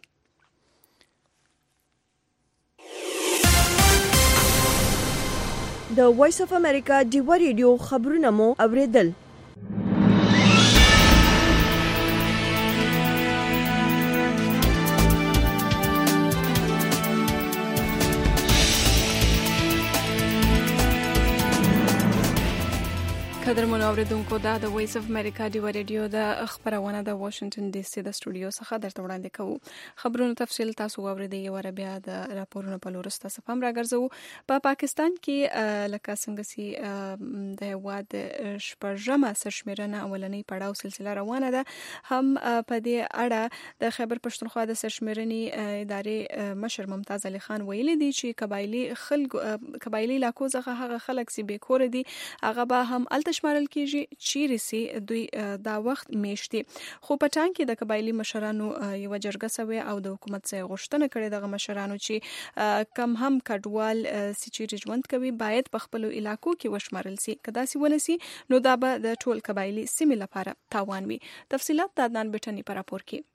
د وایس اف امریکا دیوا ریډیو خبرونه مو اوریدل. قدرمن اوریدونکو دا د وایس اف امریکا دی رادیو د خبرونه د واشنگټن ډي سي د سټوډیو څخه درته وړاندې کوو. خبرونو تفصیل تاسو اوریدئ یو ور بیا د راپورونو په لور تاسو هم راګرځو. په پاکستان کې لکه څنګه سي د هواد شپږمه سرشمیرنه اولنۍ پړاو سلسله روانه ده. هم په دې اړه د خیبر پښتونخوا د سرشمیرنې ادارې مشر ممتاز علي خان ویلي دی چې قبایلی خلک قبایلی علاقو څخه هغه خلک سي به کور دي هغه به هم التشمارل کیږي چیرې سي دوی دا وخت میشتي. خو په ټان کې د قبایلی مشرانو یو جرګه سوي او د حکومت څخه غوښتنه کړې دغه مشرانو چې کم هم کډوال سي چې ژوند کوي باید په خپل علاقو کې وشمارل سي. کدا سي ونسي نو دا به د ټول قبایلی سیمې لپاره تاوان وي. تفصيلات د عدنان بټنی پر راپور کې.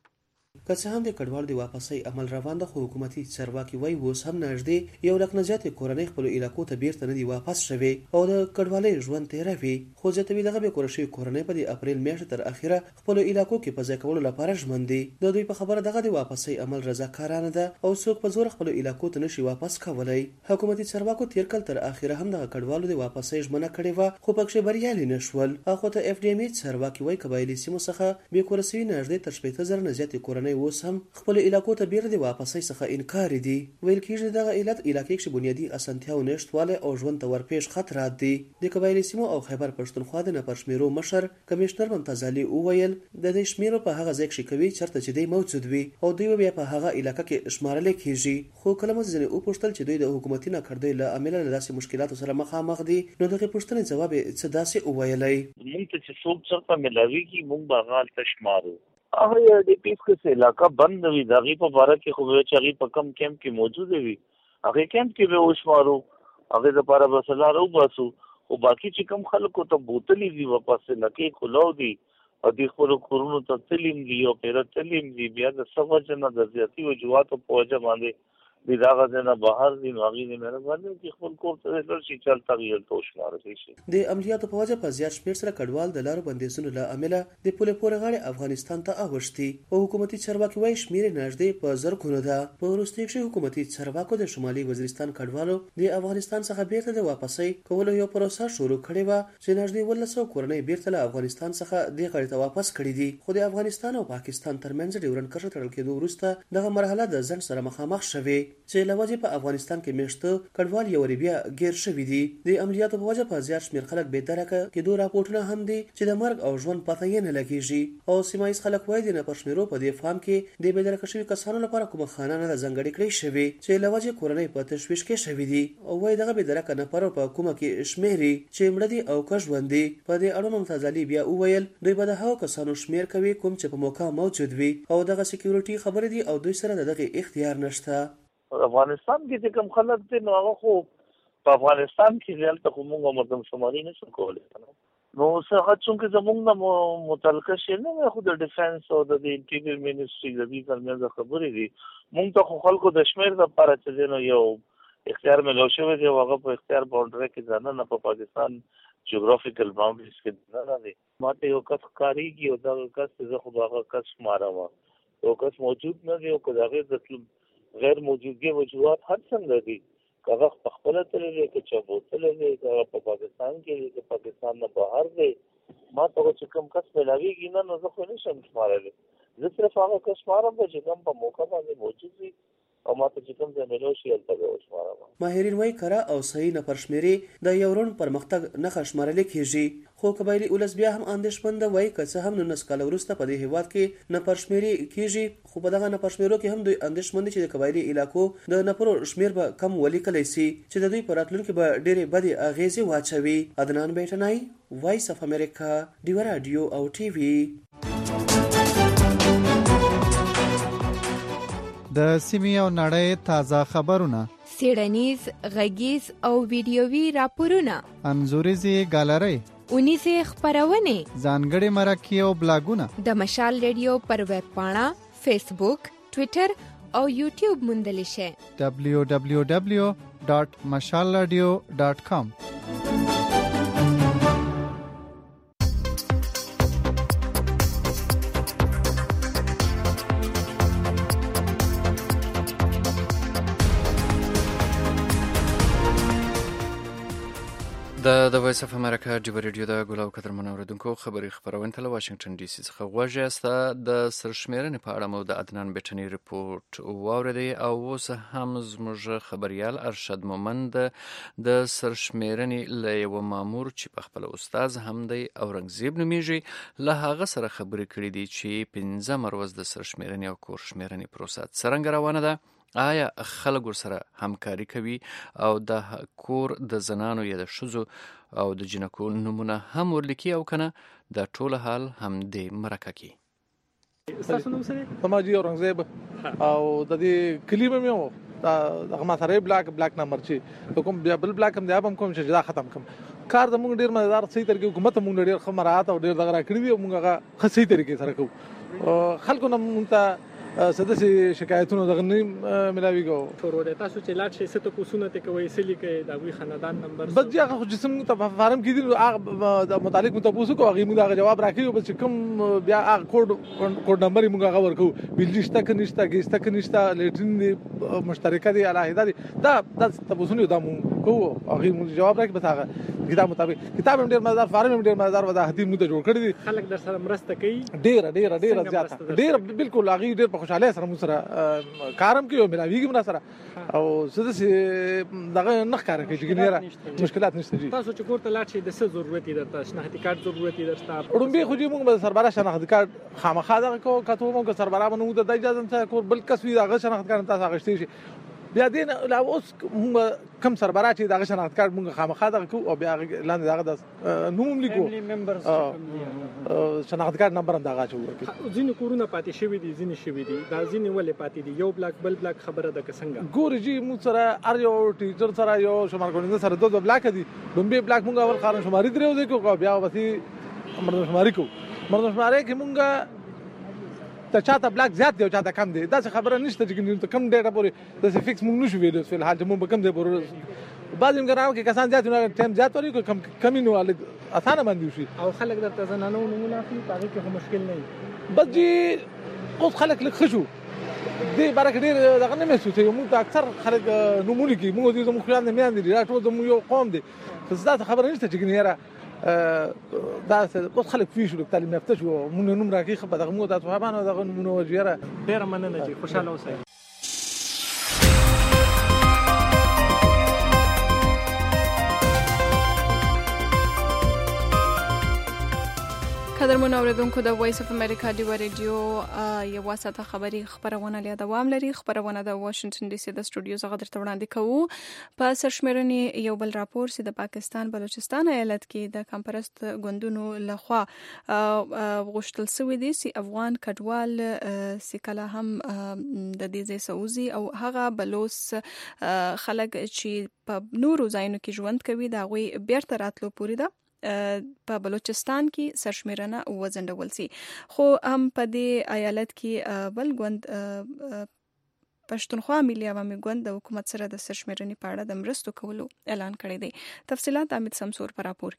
که څه هم د کډوالو د واپسۍ عمل روان ده خو حکومتي چارواکي وایي اوس هم نږدې یو لک نه زیاتې کورنۍ خپلو علاقو ته بیرته نه دي واپس شوي او د کډوالۍ ژوند تېروي. خو زیاتوي دغه بېکوره شوي کورنۍ په د اپریل میاشتې تر اخره خپلو علاقو کې په ځای کولو لپاره ژمن دي. د دوی په خبره دغه د واپسۍ عمل رضاکارانه ده او څوک په زور خپلو علاقو ته نشي واپس کولی. حکومتي چارواکو تېر کال تر اخره هم دغه کډوالو د واپسۍ ژمنه کړې وه خو پکښې بریالي نه شول. اخو ته اف ډي ام ای چارواکي وایي قبایلي سیمو څخه بېکوره شوي نږدې تر شپېته زره نه زیاتې کورنۍ اوس هم خپل علاقو ته بیرته د واپسۍ څخه انکار دي. ویل کېږي دغه علت علاقې کې بنیادي اسانتیاو نشتوالی او ژوند ته ورپېښ خطرات دي. د قبایلي سیمو او خیبر پښتونخوا د نپرشمیرو مشر کمشنر ممتاز علي وویل د دې شمیرو په هغه ځای کې کوي چېرته چې دی موجود وي او دوی بیا په هغه علاقه کې شمارل کېږي. خو کله مو ځینې وپوښتل چې دوی د حکومتي ناکردۍ له امله له داسې مشکلاتو سره مخامخ دي نو دغه پوښتنې ځواب یې څه داسې وویلی. موږ ته چې څوک چېرته ملاویږي موږ به هغه هلته شمارو. هغه یو ډي پی ایس کې علاقه بند وي د هغې په باره کې خو به چې هغې په کم کیمپ کې موجوده وي هغې کیمپ کې به وشمارو هغې دپاره به سلار وباسو. خو باقي چې کوم خلکو ته بوتلي دي واپس لکې کلو دي او دوی خپلو کورونو ته تلیم دي او پیره تلیم دي بیا د څه وجه نه د زیاتي وجوهاتو په وجه باندې د دغه ځای نه بهر دي نو هغې دې مهرباني وکړي خپل کور ته لاړ شي چې هلته هغې هلته وشمارلی شي. د عملیاتو په وجه په زیات شمېر سره کډوال د لارو بندیزونو له امله د پولې پورې غاړې افغانستان ته اوښتي او حکومتي چارواکي وایي شمېر یې نږدې په زرګونو ده. په وروستیو کښې حکومتي چارواکو د شمالي وزیرستان کډوالو د افغانستان څخه بیرته د واپسۍ کولو یو پروسه شروع کړې وه چې نږدې اوولس سوه کورنۍ بیرته له افغانستان څخه دې غاړې ته واپس کړي دي. خو د افغانستان او پاکستان ترمنځ ډیورنډ کرښه تړل کېدو وروسته دغه مرحله د ځنډ سره مخامخ شوې چې له وجې په افغانستان کې میشته کډوال یو بیا غیر شوي دي. د عملیاتو په وجه په زیات شمېر خلک بې درکه کېدو راپورټونه هم دي چې د مرګ او ژوند پته یې نه لګېږي او سیمه ییز خلک وایي د نپرشمیرو په دې فام کې د بې درکه شوي کسانو لپاره کومه خانه نه ده ځانګړې کړې شوې چې له وجې کورنۍ په تشویش کې شوي دي او وایي دغه بې درکه نفر په کومه کې شمېري چې مړه دي او که ژوند دي. په دې اړه ممتاز علي بیا وویل دوی به د هغو کسانو شمېر کوي کوم چې په موقع موجود وي او دغه سکیورټي خبرې دي او دوی سره د دغې اختیار نشته. افغانستان کې چې کوم خلک دي نو هغه خو په افغانستان کې هلته خو موږ مردم شماري نه شو کولی نو څه هغه چونکې زموږ نه متعلقه شی نه وی خو د ډیفنس او د انټیریور منسټري د دې ترمنځ خبرې دي. موږ ته خو خلکو د شمېر دپاره چې دی نو یو اختیار میلاو شوی دی او هغه په اختیار باونډرۍ کې دننه په پاکستان جغرافیکل باونډریز کې دننه دی. ما ته یو کس ښکارېږي او دغه کس چې زه خو د هغه کس شمارم یو کس موجود نه دی او که د هغې د غیر موجودګي وجوهات هر څنګه دي که هغه په خپله تللی دی که چا بوتلی دی که هغه په پاکستان کې دی که پاکستان نه بهر دی ما ته چې کوم کس میلاویږي نه نو زه خو نه شم شمارلی. زه صرف هغه کس شمارم به چې کوم په موقع باندې موجود وي او ما ته چې کوم ځای میلاو شي هلته به وشمارم. ماهرین وایي کره او صحیح نپرشمېرې د یو روڼ پرمختګ نښه شمارلی کېږي خو قبایلي ولس بیا هم اندېښمن ده. وایي که څه هم نولس کاله وروسته په دې هېواد کې نپرشمېرې کېږي خو په دغه نپرشمېرو کې هم دوی اندېښمن دي چې د قبایلي علاقو د نفرو شمېر به کم ولیکلی سي چې د دوی په راتلونکي به ډېرې بدې اغېزې واچوي. عدنان بیټنی وایس اف امریکا ډیوه راډیو او ټي وي. د سیمې او نړۍ تازه خبرونه څېړنیز غږیز او ویډیوي راپورونه انځوریزې ګالرۍ اونیزې خپرونې ځانګړې مرکې او بلاګونه د مشال ریډیو پر ویب پاڼه فیسبوک ټویټر او یوټیوب موندلی شئ. ډبلیو ډبلیو ډبلیو ډاټ مشال راډیو ډاټ کام. د د وایس اف امریکا ډیو ریډیو د ګلاو قدر منوردونکو خبري خبرونه تل واشنگټن ډي سي څخه غواړي است د سرشمیرنې په اړه مو د عدنان بټنی ریپورت واوریدي او اوس هم زموږ خبريال ارشد مومند د سرشمیرنې له یو مامور چې په خپل استاد هم دی اورنګزیب نومیږي له هغه سره خبرې کړې دي چې پنځه مروز د سرشمیرنې او کور شمیرنې پروسه څنګه روانه ده، آیا خلک ورسره همکاري کوي او د کور د زنانو یا د ښځو او د جنکو نمونه هم ورلیکي او کنه د ټول حال هم د مرکه کی. تاسو نوم څه دی؟ زما جی اورنګزیب او د دې کلیمه مې و دغه ما سره بلاک بلاک نمبر چې کوم بیا بل بلاک هم دی هم کوم چې دا ختم کوم کار د موږ ډیر مزدار صحیح طریقې حکومت موږ ډیر خمرات او ډیر دغه راکړي دي موږ هغه صحیح طریقې سره کوو خلکو نه مونږ ته سدسي شکایتونه دغه نه ملاويږي شروع ده تاسو چې لاټ شي ستو کوسونه ته کوي سلی کې دا وی خاندان نمبر بس جا خو جسم ته فارم کې دي د متعلق متبوسو کو هغه موږ دا جواب راکړي بس کوم بیا هغه کوډ کوډ نمبر موږ هغه ورکو بلجشته کې نشته کېسته کې نشته لیټرین دي مشترکه دي علاوه دي دا د تبوسونو دا موږ کو هغه موږ جواب راکړي بس هغه کتاب مطابق کتاب هم ډیر مزدار فارم هم ډیر مزدار ودا هدي موږ ته جوړ کړی دي خلک در سره مرسته کوي ډیر ډیر ډیر زیاته ډیر بالکل هغه ډیر په خوشاله سره موږ سره کارم کوي ملاویږي موږ سره او سدسي دغه نه کار کوي چې ګنيره مشکلات نشته جی تاسو چې کوړه لاټ شي د څه ضرورت دي درته شناختی کارت ضرورت دي درته اورمبي خو جی موږ به سرباره شناختی کارت خامخا دغه کو کته موږ سرباره باندې د اجازه ته کور بل کس وی دغه شناختی کارت تاسو غشتي شي بیا دین لا اوس موږ کم سرباره چې دغه شناختی کارت موږ خامخا دغه کو او بیا لاندې دغه د نوم لیکو شناختی کارت نمبر هم دغه چوي ځینې کورونه پاتې شوی دي ځینې شوی دي دا ځینې ولې پاتې دي یو بلاک بل بلاک خبره ده څنګه ګور جی موږ سره ار یو ټیچر سره یو شمار کولند سره دوه بلاک دي بمبي بلاک موږ اول خارن شماري درو دي کو بیا وسی مردم شماري کو مردم شماري کې موږ ته چاته بلاک زیات دی او چاته کم دی دا څه خبره نشته چې ته کم ډیټا پورې د فکس موږ نشو ویلو په حال چې موږ کم دی پورې بعض امګراو کې کسان زیات نه ټایم زیات وري کم کم نو ال اسانه باندې شي او خلک درته زنانو نمونه اخلي پاره کې هم مشکل نه بس جی اوس خلک لږ خشو دې برکه ډېر دغه نه محسوس یو موږ اکثر خلک نمونه کې موږ دې زموږ خیال نه میاندي دا ټول زموږ یو قوم دی خو دا خبره نشته چې ګنيره دا اوس خلک فيه شو تعلیم یافته شو مونږ نوم راکې خبره دغه مو د صحابانو دغه نمونه وجيره ډېر مننه چې خوشاله اوسئ. قدرمن اوریدونکو د وایس اف امریکا دی ریډیو یو واسطه خبري خبرونه لري دوام لري خبرونه د واشنگټن ډي سي د سټوډیو څخه درته وړاندې کوو په سرشمیرنې یو بل راپور سي د پاکستان بلوچستان ایالت کې د کمپرست ګوندونو لخوا غوښتل شوی دي چې افغان کډوال سکله هم د دې ځای سعودي او هغه بلوس خلک چې په نورو ځایونو کې ژوند کوي دا غوي بیرته راتلو پوری ده په بلوچستان کې سرشمیرنه وزندول سي خو هم په دې ایالت کې بل ګوند پښتونخوا ملي عوامي ګوند د حکومت سره د سرشمیرنې په اړه د مرستو کولو اعلان کړی دی. تفصيلات امید سمسور پر راپور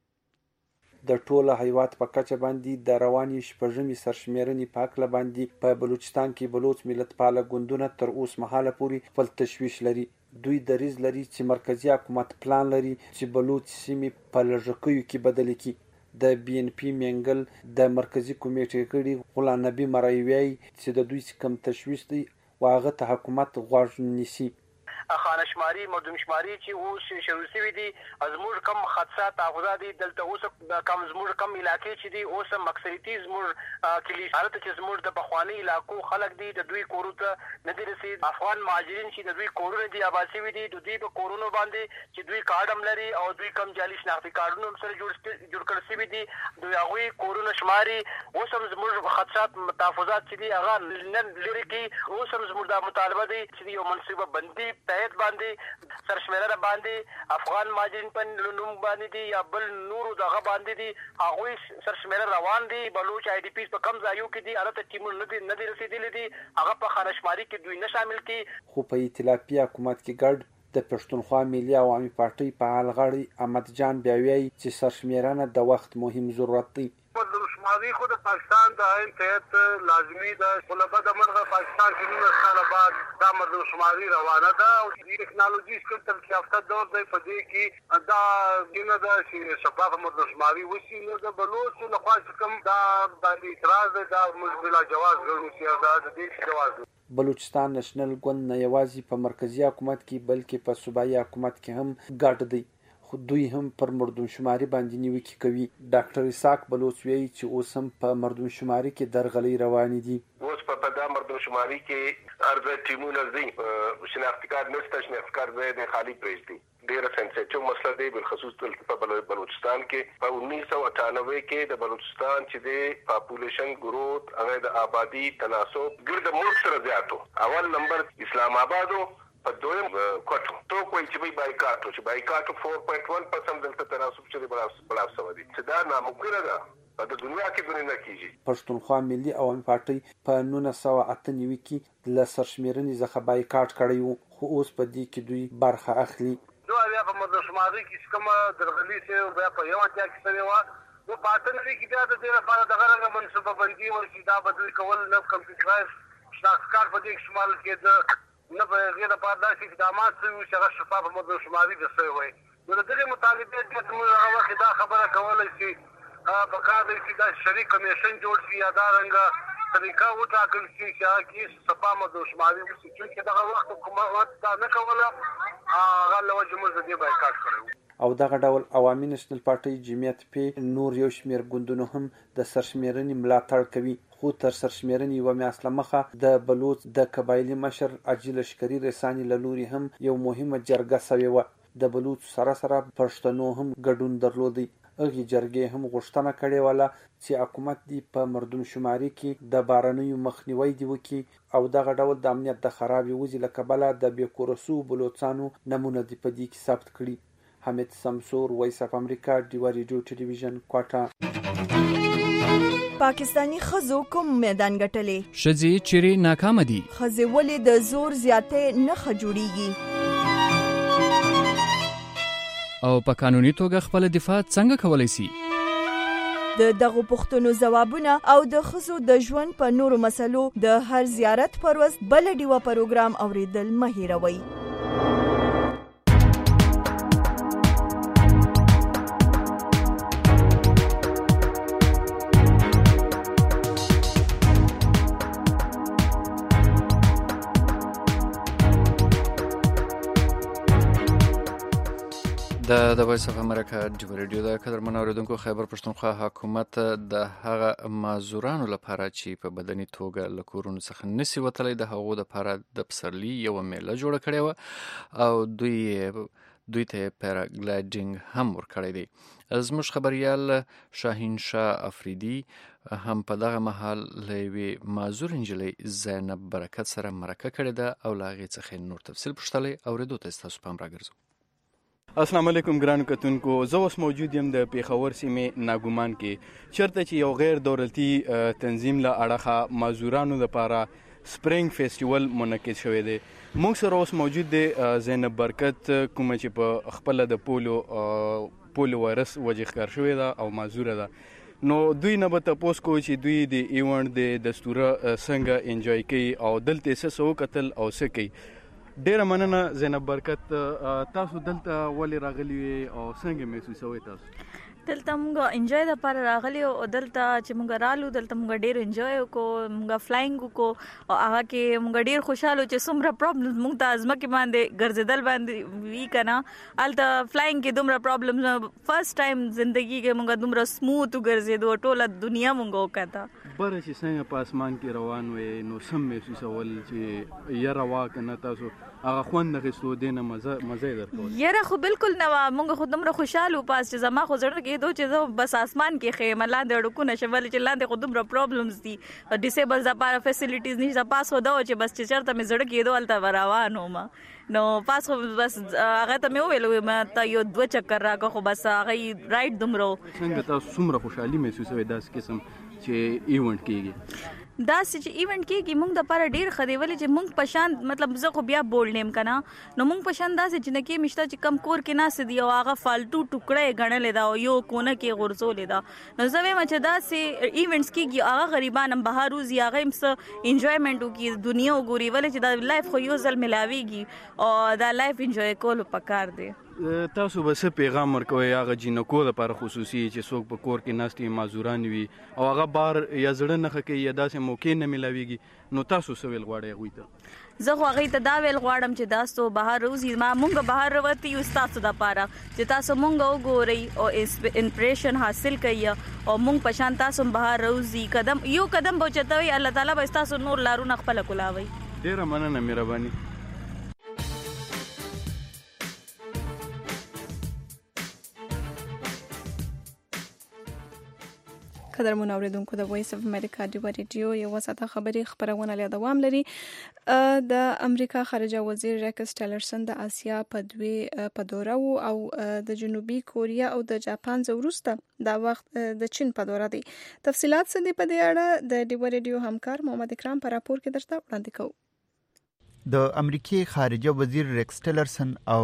کې د ټوله هیواد په کچه باندې د رواني شپږمې سرشمیرنې په اړه باندې په بلوچستان کې بلوچ ملت پاله ګوندونه تر اوس مهاله پورې خپل تشویش لري. دوی دریز لري چې مرکزی حکومت پلان لري چې بلوچ سیمې په لږکیو کې بدل کړي. د بي ان پی منګل د مرکزی کمیټې کړي غلام نبی مروي چې د دوی کم تشویش دی واغه ته حکومت غوږ نیسي. خانشماري مردم شماري چې اوس شروع شوی دي ازمور کم خدشات تحفظات دي دلته اوس کم زمور کم علاقې چې دي اوس مکسریتی زمور کلی حالت چې زمور د بخوانی علاقو خلک دي د دوی کورو ته نه دي رسید افغان مهاجرین چې د دوی کورونه دي آباد شوی دي د دوی په کورونو باندې چې دوی کارډم لري او دوی کم جالي شناختی کارډونه سره جوړ جوړ کړی شوی دي دوی هغه کورونه شماري اوس هم زمور خدشات تحفظات چې دي هغه نن لري کې اوس هم زمور د مطالبه دي چې یو منصوبه بندي باندې سرشمیرنه باندې افغان مهاجرین په نوم باندې دي یا بل نورو دغه باندې دي هغه سرشمیرنه روان دي بلوچ آی ډی پی په کم ځایو کې دي البته ټیمونه نه دي نه دي رسیدلي دي هغه په خانشماري کې دوی نه شامل کی خو په ائتلافي حکومت کې ګډ د پښتونخوا ملي عوامي پارټي په حال غړي احمد جان بیاوی چې سرشمیرنه د وخت مهم ضرورت دی. شماري خو د پاکستان د عین تحت لازمي ده خو له بده مرغه پاکستان کې نولس کاله بعد دا مردم شماري روانه ده او د ټکنالوژي څخه تر یافته دور دی په دې کې دا ګینه ده چې شفاف مردم شماري وشي نو د بلوچ له خوا کوم دا باندې اعتراض ده دا موږ بلا جواز ګڼو چې دا د دې جواز بلوچستان نېشنل ګوند نه یوازې په مرکزی حکومت کې بلکې په صوبایي حکومت کې هم ګډ دی خو دوی هم پر مردم شماري باندې نیوکه کوي. ډاکټر اسحاق بلوچ وایي چې اوس هم په مردم شماري کې درغلي روانې دي. اوس په دا مردم شماري کې ارزه ټیمونه زی شناختی کارت نشته، شناختی کارت زی خالی پرېږدي. ډېره سنسیټیو مسله دی بالخصوص په بلوچستان کې په انیس سو اٹھانوے کې د بلوچستان چې د پاپولیشن گروث هغه د آبادی تناسب ګرد ملک سره زیاتو. اول نمبر اسلام آبادو په دویم کوټو تو کوئی چې بای بایکاټو چې بایکاټو چار پوینټ یک پرسنټ دلته تناسب چې بڑا سو دي چې دا ناممکنه ده په دنیا کې دنیا نه کیږي. پښتونخوا ملي عوامي پارټي په نولس سوه اته نوي کې له سرشمیرنې څخه بایکاټ کړی وو خو اوس په دې کې دوی برخه اخلي. نو بیا په مردم شماري کې کومه درغلي چې بیا په یو اتیا کې سوي وه نو په اته نوي کې بیا د دې لپاره دغه رنګه منصوبه بندي وشي دا به دوی کول نه کمپیوټرایز شناخت کارت په دې کې شمال کېده نه به هغې لپاره داسې اقدامات شوي وو چې هغه شفاف مردم شماري د شوی وی. نو د دغې مطالبې ته موږ هغه وخت دا خبره کولی چې په کار دی چې دا شریک کمیشن جوړ شي یا دا رنګه طریقه وټاکل شي چې هغه کې شفاف مردم شماري وشي چونکې دغه وخت حکومت دا نه کوله هغه له وجې موږ د دې بایکاټ کړی و. او دغه ډول عوامي نېشنل پارټي جمعیت پی نور یو شمېر ګوندونو هم د سرشمیرنې ملاتړ کوي خو تر سرشمیرنې یوه میاشت له مخه د بلوچ د قبایلي مشر حاجي لشکري رساني له لوري هم یو مهمه جرګه سوې وه. د بلوچ سره سره پښتنو هم ګډون درلودی. هغې جرګې هم غوښتنه کړې وله چې حکومت دې په مردم شماري کې د بارنیو مخنیوی دې وکړي او دغه ډول د امنیت د خرابې وضع له کبله د بېکوره سوو بلوچانو نمونه دې په دې کې ثبت کړي. حمید سمسور، وایس اف امریکا، ډیوا ریډیو ټلویزیون، کوټه. پاکستانی خزو کوم میدان ګټلې؟ ښځې چیرې ناکامه دي؟ ښځې ولې د زور زیاتې نه جوړیږي؟ او په قانوني توګه خپل دفاع څنګه کولی سي؟ د دغو پوښتنو ځوابونه او د ښځو د ژوند په نورو مسلو د هر زیارت پر ورځ بله ډیوه پروګرام اوریدل مه هیروئ. د د وایس اف امریکا ډیو ریډیو د قدرمن اوریدونکو خیبر پښتونخوا حکومت د هغه معذورانو لپاره چې په بدني توګه له کورونو څخه نسی وتلی د هغو لپاره د پسرلي یوه میله جوړه کړې وه او دوی دوی ته پیراګلایډینګ هم ورکړی دی. زموږ خبریال شاهین شاه افریدي هم په دغه مهال له یوې معذور نجلۍ زینب برکت سره مرکه کړې ده او له هغې څخه نور تفصیل پوښتلی. اورېدو ته ستاسو پام راګرځو. السلام علیکم ګرانو کتونکو، زه اوس موجود یم د پیښور سیمې ناګومان کې چېرته چې یو غیر دولتي تنظیم له اړخه معذورانو لپاره سپرینګ فیسټیول منعقد شوی دی. موږ سره اوس موجود دی زینب برکت کومه چې په خپله د پولو پولو وایرس وجې ښکار شوې ده او معذوره ده. نو دوی نه به تپوس کوو چې دوی د ایونټ د دستوره څنګه انجوای کوي او دلته یې څه څه وکتل او څه کوي. ډیره مننه زینب برکت، تاسو دلته ولې راغلي وئ او څنګه محسوسوئ تاسو؟ دلته موږ انجوای دپاره راغلي او دلته چې موږ رالو دلته موږ ډېر انجوای وکړو، موږ فلاینګ وکړو او هغه کې موږ ډېر خوشحاله چې څومره پرابلمز موږ ته ځمکې باندې ګرځېدل باندې وي که نه، هلته فلاینګ کې دومره پرابلمز فرسټ ټایم زندګي کې موږ دومره سموت وګرځېدو، ټوله دنیا موږ وکته. بره چې څنګه په اسمان کې روان وئ نو سم محسوسول چې یره وا که نه تاسو هغه خوند اخیستو دې نه مزه مزه یې درکول؟ یره خو بالکل نه وه، موږ خو دومره خوشحال وو پاس چې زما خو زړه کېدو چې زه بس اسمان کې ښیم لاندې اړوکونه شم، ولې چې لاندې خو دومره پرابلمز دي، ډسیبلز دپاره فیسیلیټیز نشته. پاس خو دا و چې بس چې چېرته مې زړه کېدو هلته به روان وم. نو پاس خو بس هغه ته مې وویل ما ته یو دوه چکر راکړه، خو بس هغه یې رایډ دومره و. څنګه تاسو څومره خوشحالي محسوسوئ داسې قسم چې ایونټ کېږي؟ دا چې ایونت کېږي موږ د لپاره ډېر ښه دی ولې چې موږ په شان مطلب زه خو بیا بولډ یم که نه نو موږ په شان داسې چې نه کې مشته چې کم کور کې ناست دي او هغه فالتو ټوکړه یې ګڼلې ده او یو کونه کې غورځولې ده نو زه وایم چې داسې ایونټس کېږي هغه غریبان هم بهر وځي هغه هم څه انجوایمنټ وکړي دنیا وګوري ولې چې دا لایف خو یو ځل میلاویږي او دا لایف انجوای کولو پکار دی. تاسو به څه پیغام ورکوئ هغه جینکو لپاره خصوصي چې څوک په کور کې ناست وي معذوران وي او هغه بار یا زړه نښه کوي یا داسې موقع نه میلاویږي نو تاسو څه ویل غواړئ هغوی ته؟ زه خو هغوی ته دا ویل غواړم چې تاسو بهر وځي ما مونږ بهر راوتي یو ستاسو دپاره چې تاسو مونږ وګورئ او انسپریشن حاصل کوئ او مونږ په شان تاسو هم بهر راوځي قدم یو قدم به اوچتوئ الله تعالی به ستاسو نور لارونه خپله کولاوئ. ډېره مننه مهرباني. قدرمن اوریدونکو د وایس اف امریکا د ریډیو یو ساته خبري خبرونه له دوام لري. د امریکا خارجه وزیر ریکس ټیلرسن د آسیا په دوی په دوره او د جنوبي کوریا او د جاپان زورسته دا وخت د چین په دوره دي. تفصيلات څه دي په دې اړه د ډیو ریډیو همکار محمد اکرام په راپور کې درته وړاندې کوو. د امریکای خارجه وزیر ریکس ټیلرسن او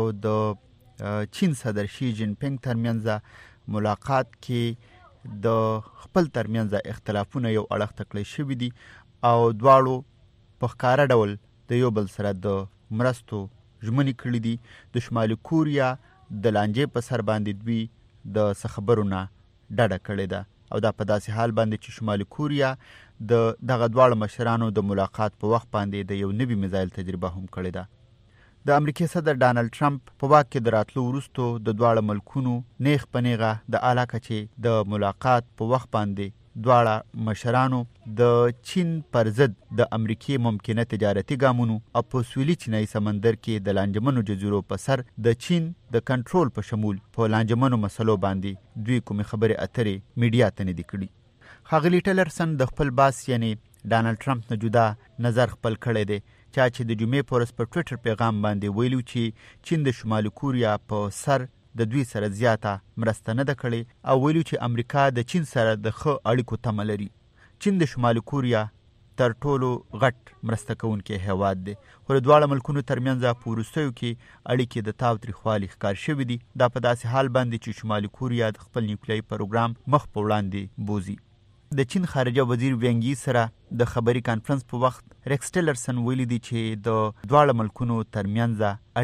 د چین صدر شي جین پینګ ترمنځ ملاقات کې د خپل ترمنځ اختلافونه یو اړخ تکړه شوي دي او دواړو په ښکاره ډول د یو بل سره د مرستو ژمنې کړي دي. د شمالي کوریا د لانجې په سر باندې دوی د څه خبرو نه ډډه کړې ده او دا په داسې حال باندې چې شمالي کوریا د دغه دواړو مشرانو د ملاقات په وخت باندې د یو نوي میزایل تجربه هم کړې ده. د امریکای صدر ډانلډ ټرمپ په واک کې د راتلو وروستو د دواړو ملکونو نیغ په نیغه د اعلی کچې د ملاقات په وخت باندې دواړه مشرانو د چین پر ضد د امریکای ممکنه تجارتي ګامونو او په سویلي چینایي سمندر کې د لانجمنو جزیرو په سر د چین د کنټرول په شمول په لانجمنو مسلو باندې دوی کومې خبرې اترې میډیا ته نه دي کړي. ښاغلي ټیلرسن د خپل باس یعنی ډانلډ ټرمپ نه جدا نظر خپل کړی دی چا چې د جمعې په ورځ په ټویټر پیغام باندې ویلو چې چین د شمالي کوریا په سر د دوی سره زیاته مرسته نه ده کړې او ویلو چې امریکا د چین سره د ښه اړیکو تمه لري. چین د شمالي کوریا تر ټولو غټ مرسته کوونکی هیواد دی خو د دواړو ملکونو ترمنځ په وروستیو کې اړیکې د تاوتریخوالي ښکار شوي دي. دا په داسې حال باندې چې شمالي کوریا د خپل نیوکلیري پروګرام مخ په وړاندې بوزي. د چین خارجه وزیر وینګي سره د خبري کانفرنس په وخت ریکس ټیلرسن ویلي دي چې د دواړو ملکونو ترمنځ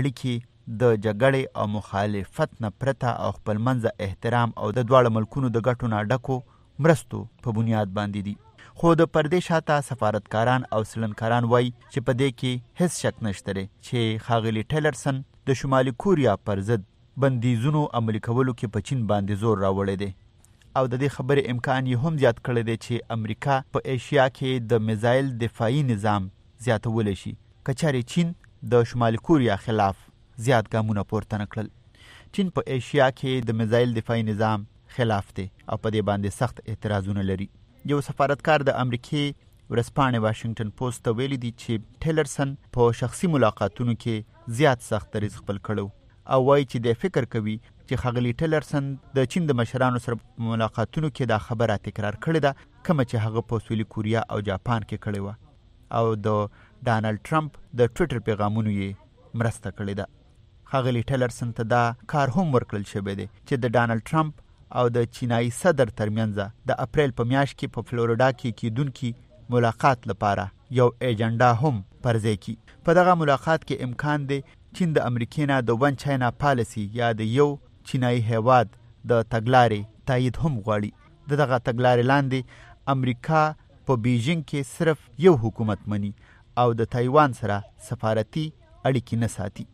اړیکې د جګړې او مخالفت نه پرته او خپلمنځه احترام او د دواړو ملکونو د ګټو نه ډکو مرستو په بنیاد باندې دي. خو د پردې شاته سفارتکاران او سلنکاران وایي چې په دې کې هیڅ شک نشته دی چې ښاغلي ټیلرسن د شمالي کوریا پر ضد بندیزونو عملي کولو کې په چین باندې زور راوړی دی او د دې خبرې امکان یې هم زیات کړی دی چې امریکا په ایشیا کې د میزایل دفاعي نظام زیاتولی شي که چارې چین د شمالي کوریا خلاف زیات ګامونه پورته نه کړل. چین په ایشیا کې د میزایل دفاعي نظام خلاف دی او په دې باندې سخت اعتراضونه لري. یو سفارتکار د امریکای ورځپاڼې واشنگټن پوسټ ته ویلي دي چې ټیلرسن په شخصي ملاقاتونو کې زیات سخت دریځ خپل کړی او وایي چې د فکر کوي چې ښاغلي ټیلرسن د چین د مشرانو سره په ملاقاتونو کې دا خبره تکرار کړې ده کومه چې هغه په سویلي کوریا او جاپان کې کړې وه او د ډانلډ ټرمپ د ټویټر پیغامونو یې مرسته کړې ده. ښاغلي ټیلرسن ته دا کار هم ورکړل شوی دی چې د ډانلډ ټرمپ او د چینایي صدر ترمنځ د اپریل په میاشت کې په فلوریډا کې کیدونکي ملاقات لپاره یو ایجنډا هم پرځای کړي. په دغه ملاقات کې امکان دی چین د امریکې نه د ون چاینا پالیسي یا د یو چینایي هیواد د تګلارې تایید هم غواړي. د دغه تګلارې لاندې امریکا په بیجینګ کې صرف یو حکومت مني او د تایوان سره سفارتي اړیکې نه ساتي.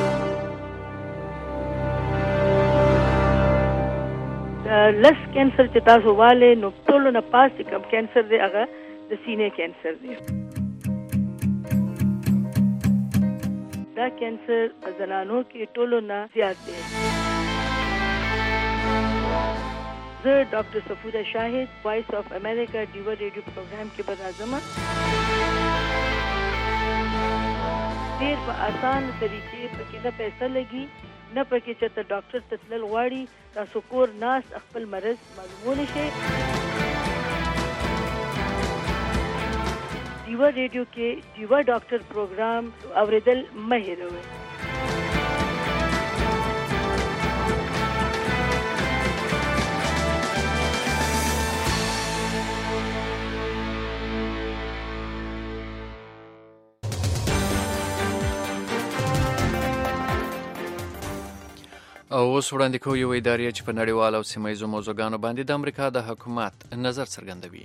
لس کینسر چې تاسو والے نو ټولو نه پاس چې کم کینسر دی هغه د سینې کینسر دی. دا کینسر په زنانو کې ټولو نه زیات دی. زه ډاکټر صفوده شاهد وایس اف امریکا ډیو ریډیو پروګرام کې به راځم. ډېر په اسان طریقې پکې نه پیسې لګي نه پکې چې ته ډاکټر ته تلل غواړي تاسو کور ناست خپل مرض معلومولی شئ. ډیوا ریډیو کې ډیوا ډاکټر پروګرام اوریدل مه هېروئ. او اوس وړاندې کوو یو ادارې چې په نړیوال او سیمه ییزو موضوعګانو باندې د امریکا د حکومت نظر څرګندوي.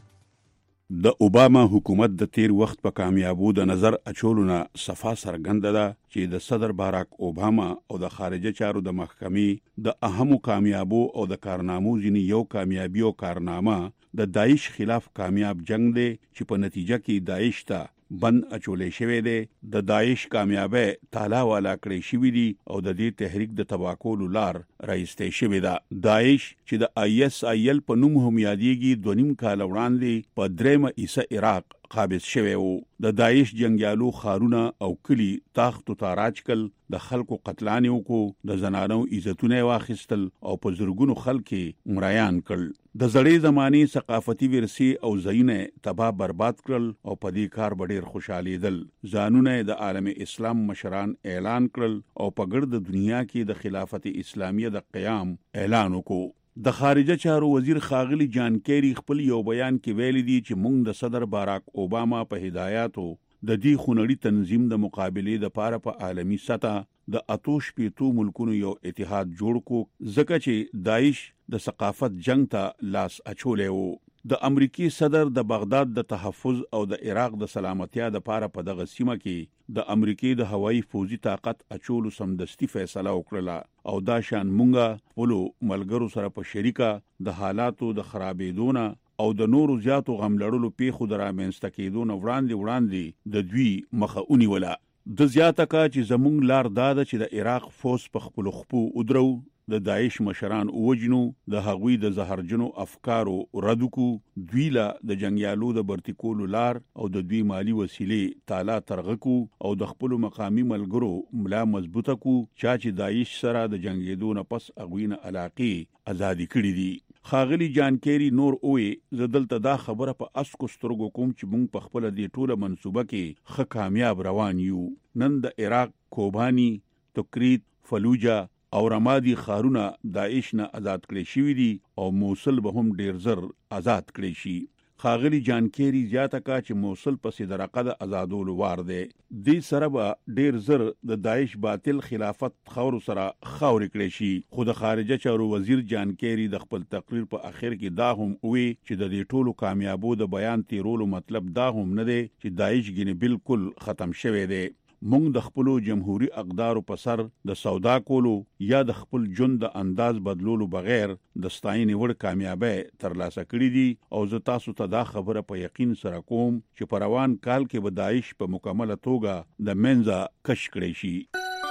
د اوباما حکومت د تیر وخت په کامیابو د نظر اچولو نه صفا څرګنده ده چې د صدر باراک اوباما او د خارجه چارو د محکمې د اهمو کامیابو او د کارنامو ځینې یو کامیابي او کارنامه د داعش خلاف کامیاب جنگ دی چې په نتیجه کې داعش ته بند اچولې شوی دی. د داعش کامیابی تالا والا کړی شوی دی او د دې تحریک د تباه کولو لار راایستې شوې ده. داعش چې د آی اس آی ال په نوم هم یادېږي دوه نیم کال وړاندې په دریمه عیسه عراق قابض شوی و. د داعش جنگیالو خارونه او کلی تاخت و تاراج کل، د خلکو قتلانې وکړو، د زنانو عزتونه واخیستل او په زرګونو خلک مریان کړل. د زړې زمانې ثقافتي ورثې او ځایونه تباه برباد کړل او په دې کار به ډېر خوشحالېدل. ځانونه د عالم اسلام مشران اعلان کړل او په ګرد دنیا کې د خلافت اسلامیه د قیام اعلان وکړو. د خارجه چارو وزیر خاغلی جان کیری خپل یو بیان کې ویلي دي چې موږ د صدر باراک اوباما په هدایاتو د دې خونړي تنظیم د مقابلې د پاره په عالمی سطح د اتوش پیتو ملکونو یو اتحاد جوړ کو، ځکه چې داعش د ثقافت جنگ ته لاس اچولې وو. د امریکای صدر د بغداد د تحفظ او د عراق د سلامتیا د پاره په دغه سیمه کې د امریکای د هوایي فوجي طاقت اچولو سمدستي فیصله وکړه او دا شان مونږه خپل ملګرو سره په شریکه د حالاتو د خرابېدونه او د نورو زیاتو غم لړلو پیښو د رامنځته کېدو نه وړاندې وړاندې د دوی مخه ونیوله. د زیاته کا چې زمونږ لار دا ده چې د عراق فوز په خپل خپو ودرو، د داعش مشران وجنو، د هغوی د زهرجنو افکارو ردکو، دوی له د جنگیالو د برتکولو لار او د دوی مالی وسیلې تالا ترغکو او د خپل مقامی ملګرو ملا مضبوطه کو چا چې داعش سره د جنگیدو نه پس اغوینه علاقې ازادي کړې دي. خاغلی جان کیری نور اوې زه دلته دا خبره په اسکو سترګو کوم چې موږ په خپل دې ټوله منصوبه کې ښه کامیاب روان یو. نن د عراق کوبانی، تکریت، فلوجا او رمادي خارونه داعش نه آزاد کړي شوی دي او موصل به هم ډیر زر آزاد کړي شي. خاغلی جان کیری زیاته کا چې موصل پسې د رقد آزادولو وار دی. دې سره به ډیر زر د داعش باطل خلافت خور سره خاورې کړي شي. خو د خارجه چارو وزیر جان کیری د خپل تقریر په اخر کې دا هم وی چې د دې ټولو کامیابو د بیان تیرولو مطلب دا هم نه دی چې داعش ګینه بالکل ختم شوی دی. مونږ د خپل جمهوریت اقدارو په سر د سودا کولو یا د خپل ژوند د انداز بدلولو بغیر د ستاینې وړ کامیابی ترلاسه کړې دي او زه تاسو ته دا خبره په یقین سره کوم چې په روان کال کې به داعش په مکمله توګه د منځه کش کړی شي.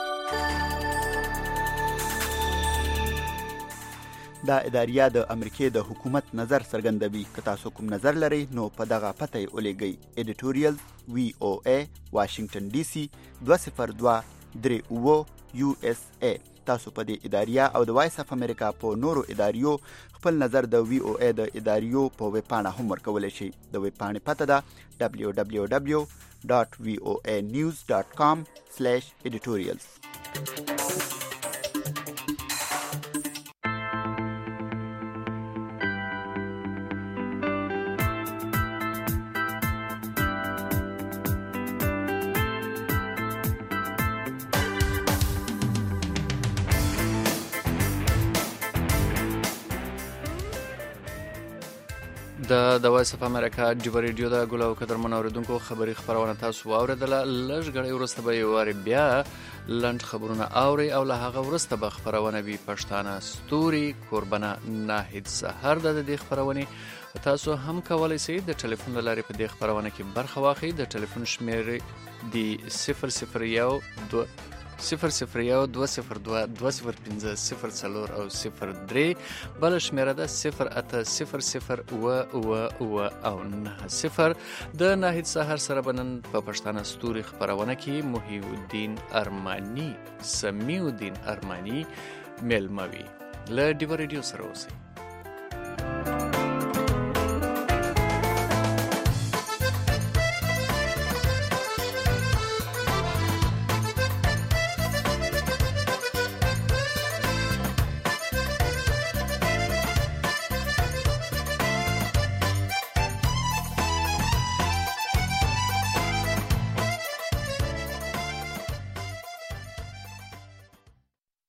دا اداریه د امریکای د حکومت نظر څرګندوي. که تاسو کوم نظر لرئ نو په دغه پته یې ولیږئ. ایډیټوریال وی او ای واشنگټن ډي سي دوه صفر دوه درې اوه یو اس ای. تاسو په دې اداریه او د وایس اف امریکا په نورو اداریو خپل نظر د وی او ای د اداریو په ویب پاڼه هم ورکولی شئ. د ویب پاڼې پته ده دبلیو دبلیو دبلیو ډاټ وی او ای نیوز ډاټ کام سلیش ایډیټوریالز. د د وایس اف امریکا ډیو ریډیو د ګل او قدر منوریدونکو خبری خبرونه تاسو واوریدله. لږ غړي ورسته به یو واری بیا لند خبرونه اوري او له هغه ورسته به خبرونه وی پښتانه ستوري قربانه ناهید سحر د دې خبرونه تاسو هم کولای شئ د ټلیفون لارې په دې خبرونه کې برخه واخلئ. د ټلیفون شمیر دی صفر صفر یو دو صفر صفر یو دوه صفر دوه دوه صفر پنځه صفر څلور او صفر درې. بل شمیره ده صفر اته صفر صفر اوه اوه اوه او نه صفر. د ناهید سحر سره بنن په پښتانه ستوري خبرونه کې محی الدین ارمانی سمیع الدین ارمانی ملموي له ډیو ریډیو سره اوسئ.